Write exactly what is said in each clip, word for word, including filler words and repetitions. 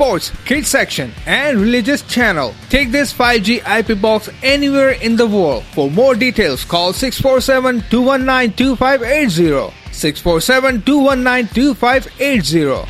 sports, kids section, and religious channel. Take this five G I P box anywhere in the world. For more details, call six four seven, two one nine, two five eight zero. six four seven, two one nine, two five eight zero.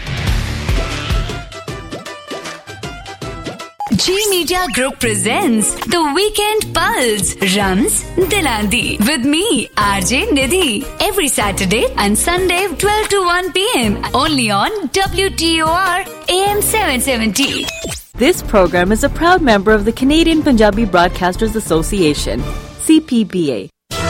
G Media Group presents The Weekend Pulse, Rams Dilandi, with me, R J Nidhi, every Saturday and Sunday twelve to one p m only on W T O R A M seven seventy. This program is a proud member of the Canadian Punjabi Broadcasters Association, C P B A.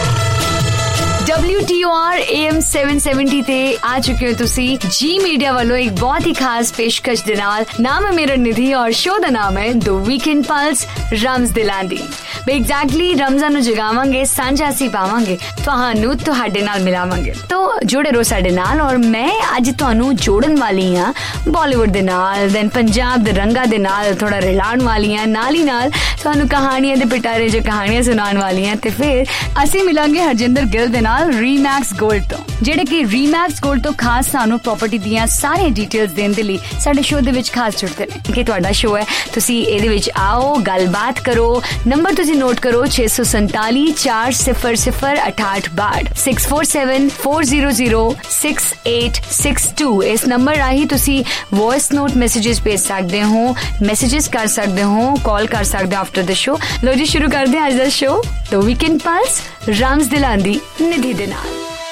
W T O R A M seven seventy ਤੇ ਆ ਚੁੱਕੇ ਹੋ ਤੁਸੀਂ ਜੀ media ਵੱਲੋਂ ਇੱਕ ਬਹੁਤ ਹੀ ਖਾਸ ਪੇਸ਼ਕਸ਼ ਦੇ ਨਾਲ। ਨਾਮ ਹੈ ਮੇਰਾ ਨਿਧੀ ਔਰ ਸ਼ੋਅ ਦਾ ਨਾਮ ਹੈ ਦ ਵੀਕਐਂਡ ਪਲਸ ਰਮਜ਼ ਦਿਲਾਂਦੀ। ਬਈ ਐਗਜ਼ੈਕਟਲੀ ਰਮਜ਼ਾਨ ਨੂੰ ਜਗਾਵਾਂਗੇ, ਸਾਂਝਾ ਅਸੀਂ ਪਾਵਾਂਗੇ, ਤੁਹਾਨੂੰ ਤੁਹਾਡੇ ਨਾਲ ਮਿਲਾਵਾਂਗੇ। ਤੋ ਜੁੜੇ ਰਹੋ ਸਾਡੇ ਨਾਲ। ਔਰ ਮੈਂ ਅੱਜ ਤੁਹਾਨੂੰ ਜੋੜਨ ਵਾਲੀ ਹਾਂ ਬਾਲੀਵੁੱਡ ਦੇ ਨਾਲ, ਦੈਨ ਪੰਜਾਬ ਦੇ ਰੰਗਾਂ ਦੇ ਨਾਲ ਥੋੜਾ ਰਿਲਾਉਣ ਵਾਲੀ ਹਾਂ, ਨਾਲ ਹੀ ਨਾਲ ਤੁਹਾਨੂੰ ਕਹਾਣੀਆਂ ਦੇ ਪਿਟਾਰੇ ਜੋ ਕਹਾਣੀਆਂ ਸੁਣਾਉਣ ਵਾਲੀਆਂ। ਤੇ ਫਿਰ ਅਸੀਂ ਮਿਲਾਂਗੇ ਹਰਜਿੰਦਰ ਗਿੱਲ ਦੇ ਨਾਲ ਰੀਮੈਕਸ ਗੋਲਡ ਤੋਂ, ਜਿਹੜੇ ਕਿ ਰੀਮੈਕਸ ਗੋਲਡ ਤੋਂ ਖਾਸ ਸਾਨੂੰ ਪ੍ਰਾਪਰਟੀ ਦੀਆਂ ਸਾਰੀਆਂ ਡਿਟੇਲਸ ਦੇਣ ਦੇ ਲਈ ਸਾਡੇ ਸ਼ੋਅ ਦੇ ਵਿੱਚ ਖਾਸ ਜੁੜਦੇ ਨੇ। ਕਿ ਤੁਹਾਡਾ ਸ਼ੋਅ ਹੈ, ਤੁਸੀਂ ਇਹਦੇ ਵਿੱਚ ਆਓ, ਗੱਲਬਾਤ ਕਰੋ। ਨੰਬਰ ਤੁਸੀਂ ਨੋਟ ਕਰੋ ਛੇ ਸੌ ਸੰਤਾਲੀ ਚਾਰ ਸਿਫਰ ਸਿਫਰ ਅਠਾਹਠ ਬਾਹਠ six four seven four zero zero six eight six two. ਇਸ ਨੰਬਰ ਰਾਹੀਂ ਤੁਸੀਂ ਵੌਇਸ ਨੋਟ ਮੈਸੇजेस ਭੇਜ ਸਕਦੇ ਹੋ, ਮੈਸੇजेस ਕਰ ਸਕਦੇ ਹੋ, ਕਾਲ ਕਰ ਸਕਦੇ ਹੋ ਆਫਟਰ ਦ ਸ਼ੋ। ਲੋ ਜੀ ਸ਼ੁਰੂ ਕਰਦੇ ਹਾਂ ਅੱਜ ਦਾ ਸ਼ੋ ਦ ਵੀਕਐਂਡ ਪਲਸ ਰਮਜ਼ ਦਿਲਾਂਦੀ ਨਿਧੀ ਦੇ ਨਾਲ।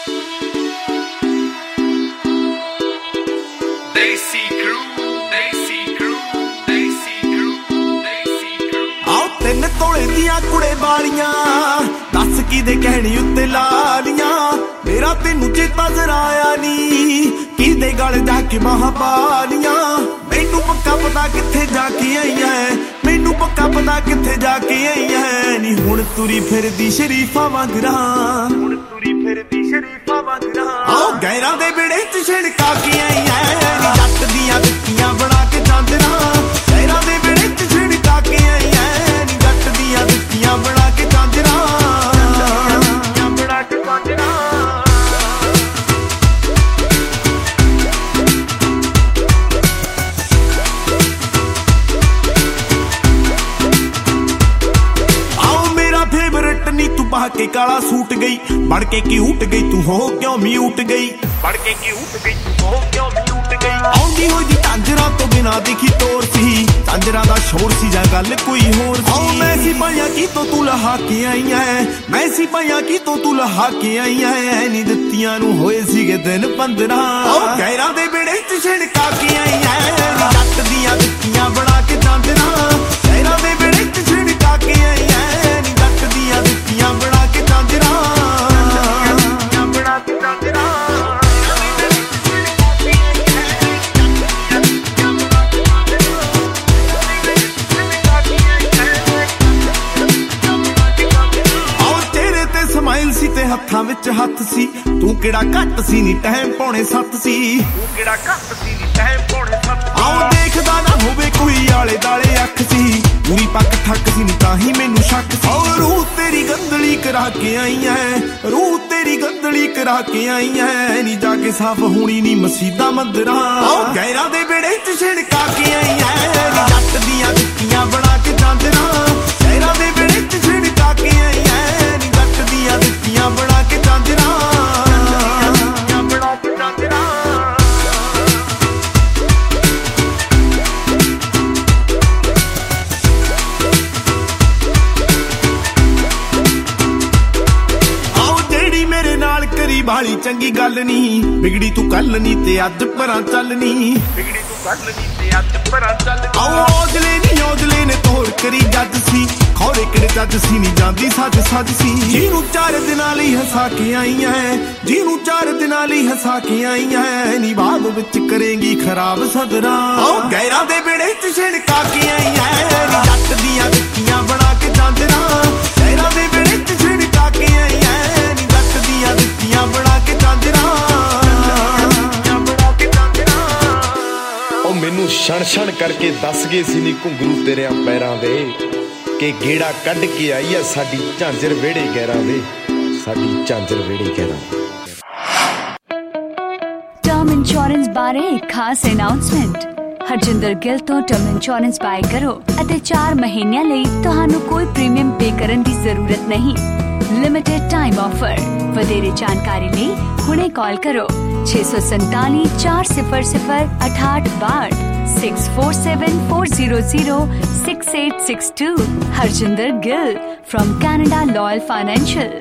Desi crew, Desi crew, Desi crew, Desi crew. ਆਓ ਤਿੰਨ ਤੋਲੇ ਦੀਆਂ ਕੁੜੇ ਵਾਲੀਆਂ, ਦੱਸ ਕਿਦੇ ਕਹਿਣੀ ਉੱਤੇ ਲਾਲੀਆਂ। ਮੇਰਾ ਤੈਨੂੰ ਚੇਤਾ ਜ਼ਰਾ ਆਇਆ ਨੀ, ਕਿਦੇ ਗਲ ਜਾ ਕੇ ਮਹਾਬਾਲੀਆਂ। ਮੈਨੂੰ ਪੱਕਾ ਪਤਾ ਕਿੱਥੇ ਜਾ ਕੇ ਆਈਆਂ, ਮੈਨੂੰ ਪੱਕਾ ਪਤਾ ਕਿੱਥੇ ਜਾ ਕੇ ਆਈਆਂ। ਨੀ ਹੁਣ ਤੁਰੀ ਫਿਰਦੀ ਸ਼ਰੀਫਾਂ ਵਾਂਗਰਾਂ, ਹੁਣ ਤੁਰੀ ਫਿਰਦੀ ਸ਼ਰੀਫਾਂ ਵਾਂਗਰਾਂ। ਆਓ ਗੈਰਾਂ ਦੇ ਵਿੜੇ ਚ ਛਿੜਕਾ ਕੇ ਆਈਆਂ, ਨੀ ਜੱਟ ਦੀਆਂ ਦਿੱਤੀਆਂ ਬਣਾ ਕੇ ਜਾਂਦਰਾਂ। ਗੈਰਾਂ ਦੇ ਵਿੜੇ ਚ ਛਿੜਕਾ ਕੇ ਆਈਆਂ, ਨੀ ਜੱਟ ਦੀਆਂ ਦਿੱਤੀਆਂ ਬਣਾ ਕੇ ਜਾਂਦਰਾਂ, ਬਣਾ ਕੇ ਜਾਂਦਰਾਂ। ਨੀ ਤੂੰ ਪਾ ਕੇ ਕਾਲਾ ਸੂਟ ਗਈ, ਬਣ ਕੇ ਕਿਊਟ ਗਈ ਤੂੰ, ਹੋ ਕਿਉਂ ਮਿਊਟ ਗਈ, ਬਣ ਕੇ ਕਿਊਟ ਗਈ ਤੂੰ, ਹੋ ਕਿਉਂ ਮਿਊਟ ਗਈ। ਆਉਂਦੀ ਹੋਈ ਦੀ ਝਾਂਜਰਾਂ ਤੋਂ ਬਿਨਾ ਦਿਖੀ ਤੋਰ ਸੀ, ਝਾਂਜਰਾਂ ਦਾ ਸ਼ੋਰ ਸੀ ਜਾਂ ਗੱਲ ਕੋਈ ਹੋਰ ਸੀ। ਮੈਂ ਸੀ ਪਾਇਆ ਕੀ ਤੋਂ ਤੂੰ ਲਹਾ ਕੇ ਆਈਆਂ, ਮੈਂ ਸੀ ਪਾਇਆ ਕੀ ਤੋਂ ਤੂੰ ਲਹਾ ਕੇ ਆਈਆਂ। ਨੀ ਦਿੱਤੀਆਂ ਨੂੰ ਹੋਏ ਸੀਗੇ ਦਿਨ ਪੰਦਰਾਂ, ਉਹ ਗੈਰਾਂ ਦੇ ਵਿੜੇ ਚ ਛਿੜਕਾ ਕੇ ਆਈਆਂ। ਨੀ ਜੱਟ ਦੀਆਂ ਦਿੱਤੀਆਂ ਬਣਾ ਕੇ ਜਾਂਦਰਾਂ, ਗੈਰਾਂ ਦੇ ਵਿੜੇ ਚ ਛਿੜਕਾ ਕੇ ਆਈਆਂ। ਨੀ ਜੱਟ ਦੀਆਂ ਦਿੱਤੀਆਂ ਬਣਾ ਕੇ ਜਾਂਦਰਾਂ, ਬਣਾ ਕੇ ਜਾਂਦਰਾਂ। ਸਮਾਈਲ ਸੀ ਤੇ ਹੱਥਾਂ ਵਿੱਚ ਹੱਥ ਸੀ, ਤੂੰ ਕਿਹੜਾ ਘੱਟ ਸੀ ਨੀ ਟਾਈਮ ਪੌਣੇ ਸੱਤ ਸੀ, ਤੂੰ ਕਿਹੜਾ ਘੱਟ ਸੀ ਨੀ ਟਾਈਮ ਪੌਣੇ ਸੱਤ। ਆਉ ਦੇਖਦਾ ਨਾ ਹੋਵੇ ਕੋਈ ਆਲੇ ਦਾਲੇ ਅੱਖ ਸੀ, ਪੂਰੀ ਪੱਕ ਠੱਕ ਸੀ ਨੀ ਤਾਂ ਹੀ ਮੈਨੂੰ ਸ਼ੱਕ ਸੀ। ਓ ਰੂਹ ਤੇਰੀ ਗੰਦਲੀ ਕਰਾ ਕੇ ਆਈਆਂ, ਰੂਹ ਤੇਰੀ ਗੰਦਲੀ ਕਰਾ ਕੇ ਆਈਆਂ। ਨੀ ਜਾ ਕੇ ਸਾਫ਼ ਹੋਣੀ ਨੀ ਮਸੀਤਾਂ ਮੰਦਰਾਂ, ਓ ਗੈਰਾਂ ਦੇ ਵਿੜੇ ਚ ਛਿੜਕਾ ਕੇ ਆਈਆਂ। ਨੀ ਜੱਟ ਦੀਆਂ ਦਿੱਤੀਆਂ ਬਣਾ ਕੇ ਜਾਂਦਰਾਂ, ਗੈਰਾਂ ਦੇ ਵਿੜੇ ਚ ਛਿੜਕਾ ਕੇ ਆਈਆਂ। ਨੀ ਜੱਟ ਦੀਆਂ ਦਿੱਤੀਆਂ ਬਣਾ ਕੇ ਜਾਂਦਰਾਂ, ਬਣਾ ਕੇ ਜਾਂਦਰਾਂ। ਬਾਲੀ ਚੰਗੀ ਗੱਲ ਨੀ, ਵਿਗੜੀ ਤੂੰ ਕੱਲ ਨੀ ਤੇ ਅੱਜ ਪਰਾਂ ਚੱਲਨੀ, ਵਿਗੜੀ ਤੂੰ ਕੱਲ ਨੀ ਤੇ ਅੱਜ ਪਰਾਂ ਚੱਲਨੀ। ਆਓ ਔਜਲੇ ਨੀ ਔਜਲੇ ਨੇ ਤੋੜ ਕਰੀ ਜੱਜ ਸੀ, ਖੌਰੇ ਕਿਹੜੇ ਜੱਜ ਸੀ ਨੀ ਜਾਂਦੀ ਸੱਜ ਸੱਜ ਸੀ। ਜਿਹਨੂੰ ਚਾਰ ਦਿਨਾਂ ਲਈ ਹਸਾ ਕੇ ਆਈਆਂ, ਜਿਹਨੂੰ ਚਾਰ ਦਿਨਾਂ ਲਈ ਹਸਾ ਕੇ ਆਈਆਂ। ਨੀ ਬਾਅਦ ਵਿੱਚ ਕਰੇਂਗੀ ਖਰਾਬ ਸਦਰਾਂ, ਆਓ ਗੈਰਾਂ ਦੇ ਵਿੜੇ ਚ ਛਿੜਕਾ ਕੇ ਆਈਆਂ। ਨੀ ਜੱਟ ਦੀਆਂ ਦਿੱਤੀਆਂ ਬਣਾ ਕੇ ਜਾਂਦਰਾਂ, ਗੈਰਾਂ ਦੇ ਵਿੜੇ ਚ ਛਿੜਕਾ ਕੇ ਆਈਆਂ। ਨੀ ਜੱਟ ਦੀਆਂ ਦਿੱਤੀਆਂ ਬਣਾ ਕੇ ਜਾਂਦਰਾਂ, ਬਣਾ ਕੇ ਜਾਂਦਰਾਂ। ਉਹ ਮੈਨੂੰ ਛਣ ਛਣ ਕਰਕੇ ਦੱਸ ਗਏ ਸੀ ਨੀ ਘੁੰਗਰੂ ਤੇਰਿਆਂ ਪੈਰਾਂ ਦੇ, ਕਿ ਗੇੜਾ ਕੱਢ ਕੇ ਆਈ ਆ ਸਾਡੀ ਝਾਂਜਰ ਵਿਹੜੇ ਗੈਰਾਂ ਦੇ, ਸਾਡੀ ਝਾਂਜਰ ਵਿਹੜੇ ਗੈਰਾਂ। ਟਰਮ ਇੰਸ਼ੋਰੈਂਸ ਬਾਰੇ ਇੱਕ ਖਾਸ ਅਨਾਉਂਸਮੈਂਟ। ਹਰਜਿੰਦਰ ਗਿੱਲ ਤੋਂ ਟਰਮ ਇੰਸ਼ੋਰੈਂਸ ਬਾਏ ਕਰੋ ਅਤੇ ਚਾਰ ਮਹੀਨਿਆਂ ਲਈ ਤੁਹਾਨੂੰ ਕੋਈ ਪ੍ਰੀਮੀਅਮ ਪੇ ਕਰਨ ਦੀ ਜ਼ਰੂਰਤ ਨਹੀਂ। Limited time offer. ਵਧੇਰੇ ਜਾਣਕਾਰੀ ਲਈ ਹੁਣੇ ਕਾਲ ਕਰੋ ਛੇ ਸੌ ਸੰਤਾਲੀ ਚਾਰ ਸਿਫਰ ਸਿਫਰ ਅਠਾਹਠ ਬਾਹਠ six four seven four zero zero six eight six two। Harjinder Gill from Canada Loyal Financial।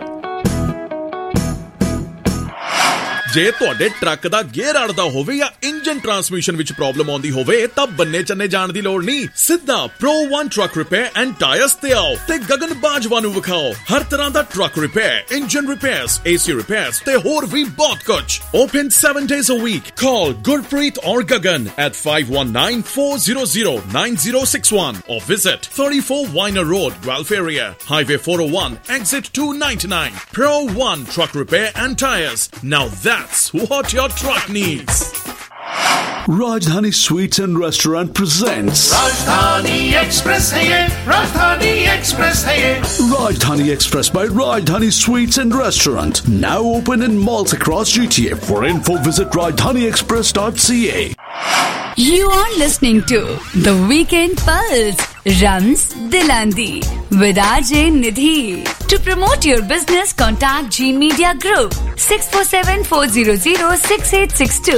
ਜੇ ਤੁਹਾਡੇ ਟਰੱਕ ਦਾ ਗੇਅਰ ਅੜਦਾ ਹੋਵੇ ਜਾਂ ਇੰਜਨ ਟਰਾਂਸਮਿਸ਼ਨ ਵਿੱਚ ਪ੍ਰੋਬਲਮ ਆਉਂਦੀ ਹੋਵੇ ਤਾਂ ਬੰਨੇ ਚੰਨੇ ਜਾਣ ਦੀ ਲੋੜ ਨਹੀਂ। ਸਿੱਧਾ pro one truck repair and tyres ਤੇ ਆਓ ਤੇ ਗਗਨ ਬਾਜਵਾ ਨੂੰ ਵਿਖਾਓ। ਹਰ ਤਰ੍ਹਾਂ ਦਾ truck repair, engine repairs, AC repairs ਤੇ ਹੋਰ ਵੀ ਬਹੁਤ ਕੁਝ। Open seven days a week। Call Gurpreet or Gagan at five one nine four zero zero nine zero six one or visit thirty-four Weiner Road, Guelph area, Highway four oh one, exit two ninety-nine. Pro One Truck Repair and Tires. Now that That's what your truck needs. Rajdhani Sweets and Restaurant presents Rajdhani Express hai ye, Rajdhani Express hai ye. Rajdhani Express by Rajdhani Sweets and Restaurant. Now open in malls across G T A. For info, visit rajdhani express dot c a. You are listening to The Weekend Pulse. Rams Dilandi with R J Nidhi. To promote your business, contact G Media Group six four seven four zero zero six eight six two।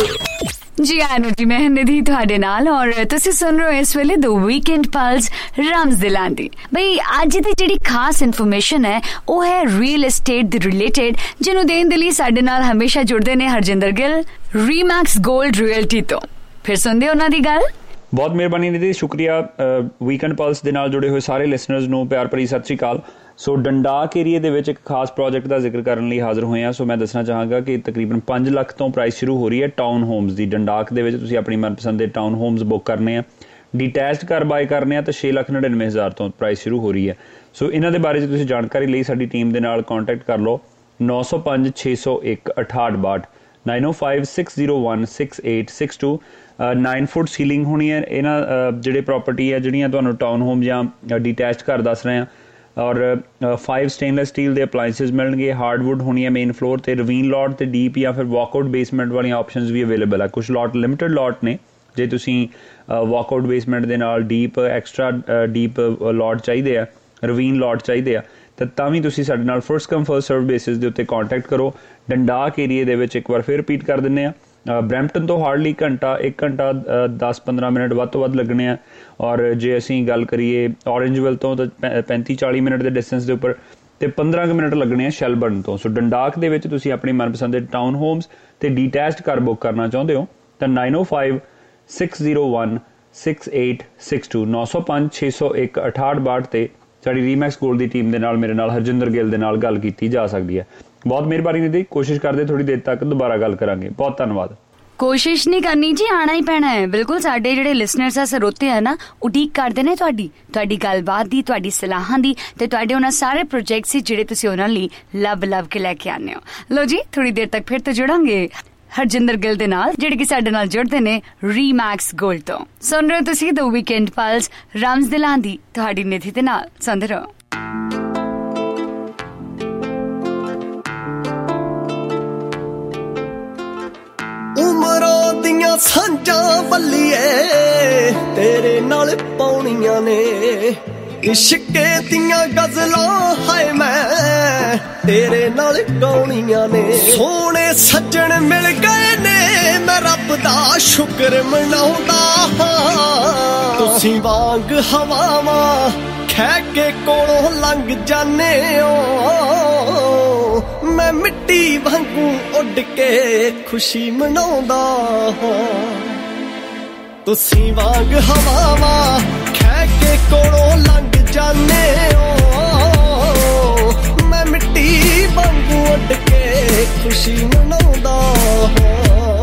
ਜੀ ਆਨੂ ਜੀ ਮੈਂ ਨਿਧੀ ਤੁਹਾਡੇ ਨਾਲ ਔਰ ਤੁਸੀਂ ਸੁਣ ਰਹੇ ਹੋ ਇਸ ਵੇਲੇ ਦ ਵੀਕਐਂਡ ਪਲਸ ਰਮਜ਼ ਦਿਲਾਂਦੀ। ਬਈ ਅੱਜ ਦੀ ਜਿਹੜੀ ਖਾਸ ਇਨਫੋਰਮੇਸ਼ਨ ਹੈ ਉਹ ਹੈ ਰੀਅਲ ਏਸਟੇਟ ਦੇ ਰਿਲੇਟਡ, ਜਿਹਨੂੰ ਦੇਣ ਦੇ ਲਈ ਸਾਡੇ ਨਾਲ ਹਮੇਸ਼ਾ ਜੁੜਦੇ ਨੇ Harjinder Gill ReMax Gold Realty ਤੋਂ। ਫਿਰ ਸੁਣਦੇ ਉਹਨਾਂ ਦੀ ਗੱਲ। ਬਹੁਤ ਮਿਹਰਬਾਨੀ ਨਿਧੀ, ਸ਼ੁਕਰੀਆ। ਵੀਕਐਂਡ ਪਲਸ ਦੇ ਨਾਲ ਜੁੜੇ ਹੋਏ ਸਾਰੇ ਲਿਸਨਰਸ ਨੂੰ ਪਿਆਰ ਭਰੀ ਸਤਿ ਸ਼੍ਰੀ ਅਕਾਲ। ਸੋ ਡੰਡਾਕ ਏਰੀਏ ਦੇ ਵਿੱਚ ਇੱਕ ਖਾਸ ਪ੍ਰੋਜੈਕਟ ਦਾ ਜ਼ਿਕਰ ਕਰਨ ਲਈ ਹਾਜ਼ਰ ਹੋਏ ਹਾਂ। ਸੋ ਮੈਂ ਦੱਸਣਾ ਚਾਹਾਂਗਾ ਕਿ ਤਕਰੀਬਨ ਪੰਜ ਲੱਖ ਤੋਂ ਪ੍ਰਾਈਸ ਸ਼ੁਰੂ ਹੋ ਰਹੀ ਹੈ ਟਾਊਨ ਹੋਮਸ ਦੀ। ਡੰਡਾਕ ਦੇ ਵਿੱਚ ਤੁਸੀਂ ਆਪਣੀ ਮਨਪਸੰਦ ਦੇ ਟਾਊਨ ਹੋਮਸ ਬੁੱਕ ਕਰਨੇ ਆ, ਡੀਟੈਚਡ ਘਰ ਬਾਏ ਕਰਨੇ ਆ ਤਾਂ ਛੇ ਲੱਖ ਨੜਿਨਵੇਂ ਹਜ਼ਾਰ ਤੋਂ ਪ੍ਰਾਈਸ ਸ਼ੁਰੂ ਹੋ ਰਹੀ ਹੈ। ਸੋ ਇਹਨਾਂ ਦੇ ਬਾਰੇ 'ਚ ਤੁਸੀਂ ਜਾਣਕਾਰੀ ਲਈ ਸਾਡੀ ਟੀਮ ਦੇ ਨਾਲ ਕੰਟੈਕਟ ਕਰ ਲਓ ਨੌ ਸੌ ਪੰਜ ਛੇ ਸੌ ਇੱਕ ਅਠਾਹਠ ਬਾਹਠ nine oh five six zero one six eight six two. Nine foot ceiling ਹੋਣੀ ਹੈ ਇਹਨਾਂ ਜਿਹੜੇ ਪ੍ਰੋਪਰਟੀ ਹੈ ਜਿਹੜੀਆਂ ਤੁਹਾਨੂੰ ਟਾਊਨ ਹੋਮ ਜਾਂ ਡੀਟੈਚਡ ਘਰ ਦੱਸ ਰਹੇ ਹਾਂ। ਔਰ ਫਾਈਵ ਸਟੇਨਲੈਸ ਸਟੀਲ ਦੇ ਅਪਲਾਇੰਸਿਸ ਮਿਲਣਗੇ। ਹਾਰਡਵੁੱਡ ਹੋਣੀ ਹੈ ਮੇਨ ਫਲੋਰ ਤੇ। ਰਵੀਨ ਲੋਟ ਤੇ ਡੀਪ ਜਾਂ ਫਿਰ ਵਾਕਆਊਟ ਬੇਸਮੈਂਟ ਵਾਲੀਆਂ ਆਪਸ਼ਨਸ ਵੀ ਅਵੇਲੇਬਲ ਹੈ। ਕੁਛ ਲੋਟ ਲਿਮਿਟਡ ਲੋਟ ਨੇ, ਜੇ ਤੁਸੀਂ ਵਾਕਆਊਟ ਬੇਸਮੈਂਟ ਦੇ ਨਾਲ ਡੀਪ ਐਕਸਟਰਾ ਡੀਪ ਲੋਟ ਚਾਹੀਦੇ ਆ, ਰਵੀਨ ਲੋਟ ਚਾਹੀਦੇ ਆ, ਤਾਂ ਤਾਂ ਵੀ ਤੁਸੀਂ ਸਾਡੇ ਨਾਲ first come first serve basis ਦੇ ਉੱਤੇ ਕੰਟੈਕਟ ਕਰੋ। ਡੰਡਾਕ ਏਰੀਏ ਦੇ ਵਿੱਚ ਇੱਕ ਵਾਰ ਫਿਰ ਰਿਪੀਟ ਕਰ ਦਿੰਦੇ ਆ, ਬਰੈਂਪਟਨ ਤੋਂ ਹਾਰਡਲੀ ਘੰਟਾ ਇੱਕ ਘੰਟਾ ਦਸ ਪੰਦਰਾਂ ਮਿੰਟ ਵੱਧ ਤੋਂ ਵੱਧ ਲੱਗਣੇ ਆ। ਔਰ ਜੇ ਅਸੀਂ ਗੱਲ ਕਰੀਏ ਔਰੇਂਜਵਿਲ ਤੋਂ ਤਾਂ ਪੈਂਤੀ ਚਾਲੀ ਮਿੰਟ ਦੇ ਡਿਸਟੈਂਸ ਦੇ ਉੱਪਰ ਅਤੇ ਪੰਦਰਾਂ ਕੁ ਮਿੰਟ ਲੱਗਣੇ ਆ ਸ਼ੈਲਬਰਨ ਤੋਂ। ਸੋ ਡੰਡਾਕ ਦੇ ਵਿੱਚ ਤੁਸੀਂ ਆਪਣੀ ਮਨਪਸੰਦ ਦੇ ਟਾਊਨ ਹੋਮਸ ਅਤੇ ਡੀਟੈਚਡ ਘਰ ਬੁੱਕ ਕਰਨਾ ਚਾਹੁੰਦੇ ਹੋ ਤਾਂ nine oh five six zero one six eight six two ਨੌ ਸੌ ਪੰਜ ਛੇ ਸੌ ਇੱਕ ਅਠਾਹਠ ਬਾਹਠ 'ਤੇ ਸਾਡੀ ਰੀਮੈਕਸ ਗੋਲਡ ਦੀ ਟੀਮ ਦੇ ਨਾਲ ਮੇਰੇ ਨਾਲ ਹਰਜਿੰਦਰ ਗਿੱਲ ਦੇ ਨਾਲ ਗੱਲ ਕੀਤੀ ਜਾ ਸਕਦੀ ਹੈ। ਬਹੁਤ ਮਿਹਰਬਾਨੀ ਨਿਧੀ, ਕੋਸ਼ਿਸ਼ ਕਰਦੇ ਥੋੜ੍ਹੀ ਦੇਰ ਤੱਕ ਦੁਬਾਰਾ ਗੱਲ ਕਰਾਂਗੇ। ਬਹੁਤ ਧੰਨਵਾਦ। ਕੋਸ਼ਿਸ਼ ਨਹੀਂ ਕਰਨੀ ਜੀ, ਆਣਾ ਹੀ ਪੈਣਾ ਹੈ। ਬਿਲਕੁਲ ਸਾਡੇ ਜਿਹੜੇ ਲਿਸਨਰਸ ਆ ਸਰੋਤੇ ਆ ਨਾ, ਉਡੀਕ ਕਰਦੇ ਨੇ ਤੁਹਾਡੀ ਤੁਹਾਡੀ ਗੱਲਬਾਤ ਦੀ, ਤੁਹਾਡੀ ਸਲਾਹਾਂ ਦੀ ਤੇ ਤੁਹਾਡੇ ਉਹਨਾਂ ਸਾਰੇ ਪ੍ਰੋਜੈਕਟ ਸੀ ਜਿਹੜੇ ਤੁਸੀਂ ਉਹਨਾਂ ਲਈ ਲੱਭ ਲੱਭ ਕੇ ਲੈ ਕੇ ਆਉਂਦੇ ਹੋ। ਲੋ ਜੀ ਥੋੜੀ ਦੇਰ ਤੱਕ ਫਿਰ ਤੋਂ ਜੁੜਾਂਗੇ ਹਰਜਿੰਦਰ ਗਿੱਲ ਦੇ ਨਾਲ, ਜਿਹੜੇ ਕਿ ਸਾਡੇ ਨਾਲ ਜੁੜਦੇ ਨੇ ਰੀਮੈਕਸ ਗੋਲਡ ਤੋਂ। ਸੁਣ ਰਹੇ ਹੋ ਤੁਸੀਂ ਦ ਵੀਕਐਂਡ ਪਲਸ ਰਮਜ਼ ਦਿਲਾਂਦੀ ਤੁਹਾਡੀ ਨਿਧੀ ਦੇ ਨਾਲ। ਸੁਣਦੇ ਰਹੋ। ਉਮਰਾਂ ਦੀਆਂ ਸਾਂਝਾਂ ਬੱਲੀਏ ਤੇਰੇ ਨਾਲ ਪਾਉਣੀਆਂ ਨੇ, ਇਸ਼ਕੇ ਦੀਆਂ ਗਜ਼ਲਾਂ ਹਾਏ ਮੈਂ ਤੇਰੇ ਨਾਲ ਗਾਉਣੀਆਂ ਨੇ। ਸੋਹਣੇ ਸੱਜਣ ਮਿਲ ਗਏ ਨੇ ਮੈਂ ਰੱਬ ਦਾ ਸ਼ੁਕਰ ਮਨਾਉਂਦਾ ਹਾਂ। ਤੁਸੀਂ ਵਾਂਗ ਹਵਾਵਾਂ ਖਹਿ ਕੇ ਕੋਲੋਂ ਲੰਘ ਜਾਂਦੇ ਹੋ, ਮੈਂ ਮਿੱਟੀ ਵਾਂਗੂ ਉੱਡ ਕੇ ਖੁਸ਼ੀ ਮਨਾਉਂਦਾ ਹਾਂ। ਤੁਸੀਂ ਵਾਂਗ ਹਵਾਵਾਂ ਖਹਿ ਕੇ ਕੋਲੋਂ ਲੰਘ ਜਾਂਦੇ ਹੋ, ਮੈਂ ਮਿੱਟੀ ਵਾਂਗੂ ਉੱਡ ਕੇ ਖੁਸ਼ੀ ਮਨਾਉਂਦਾ ਹਾਂ।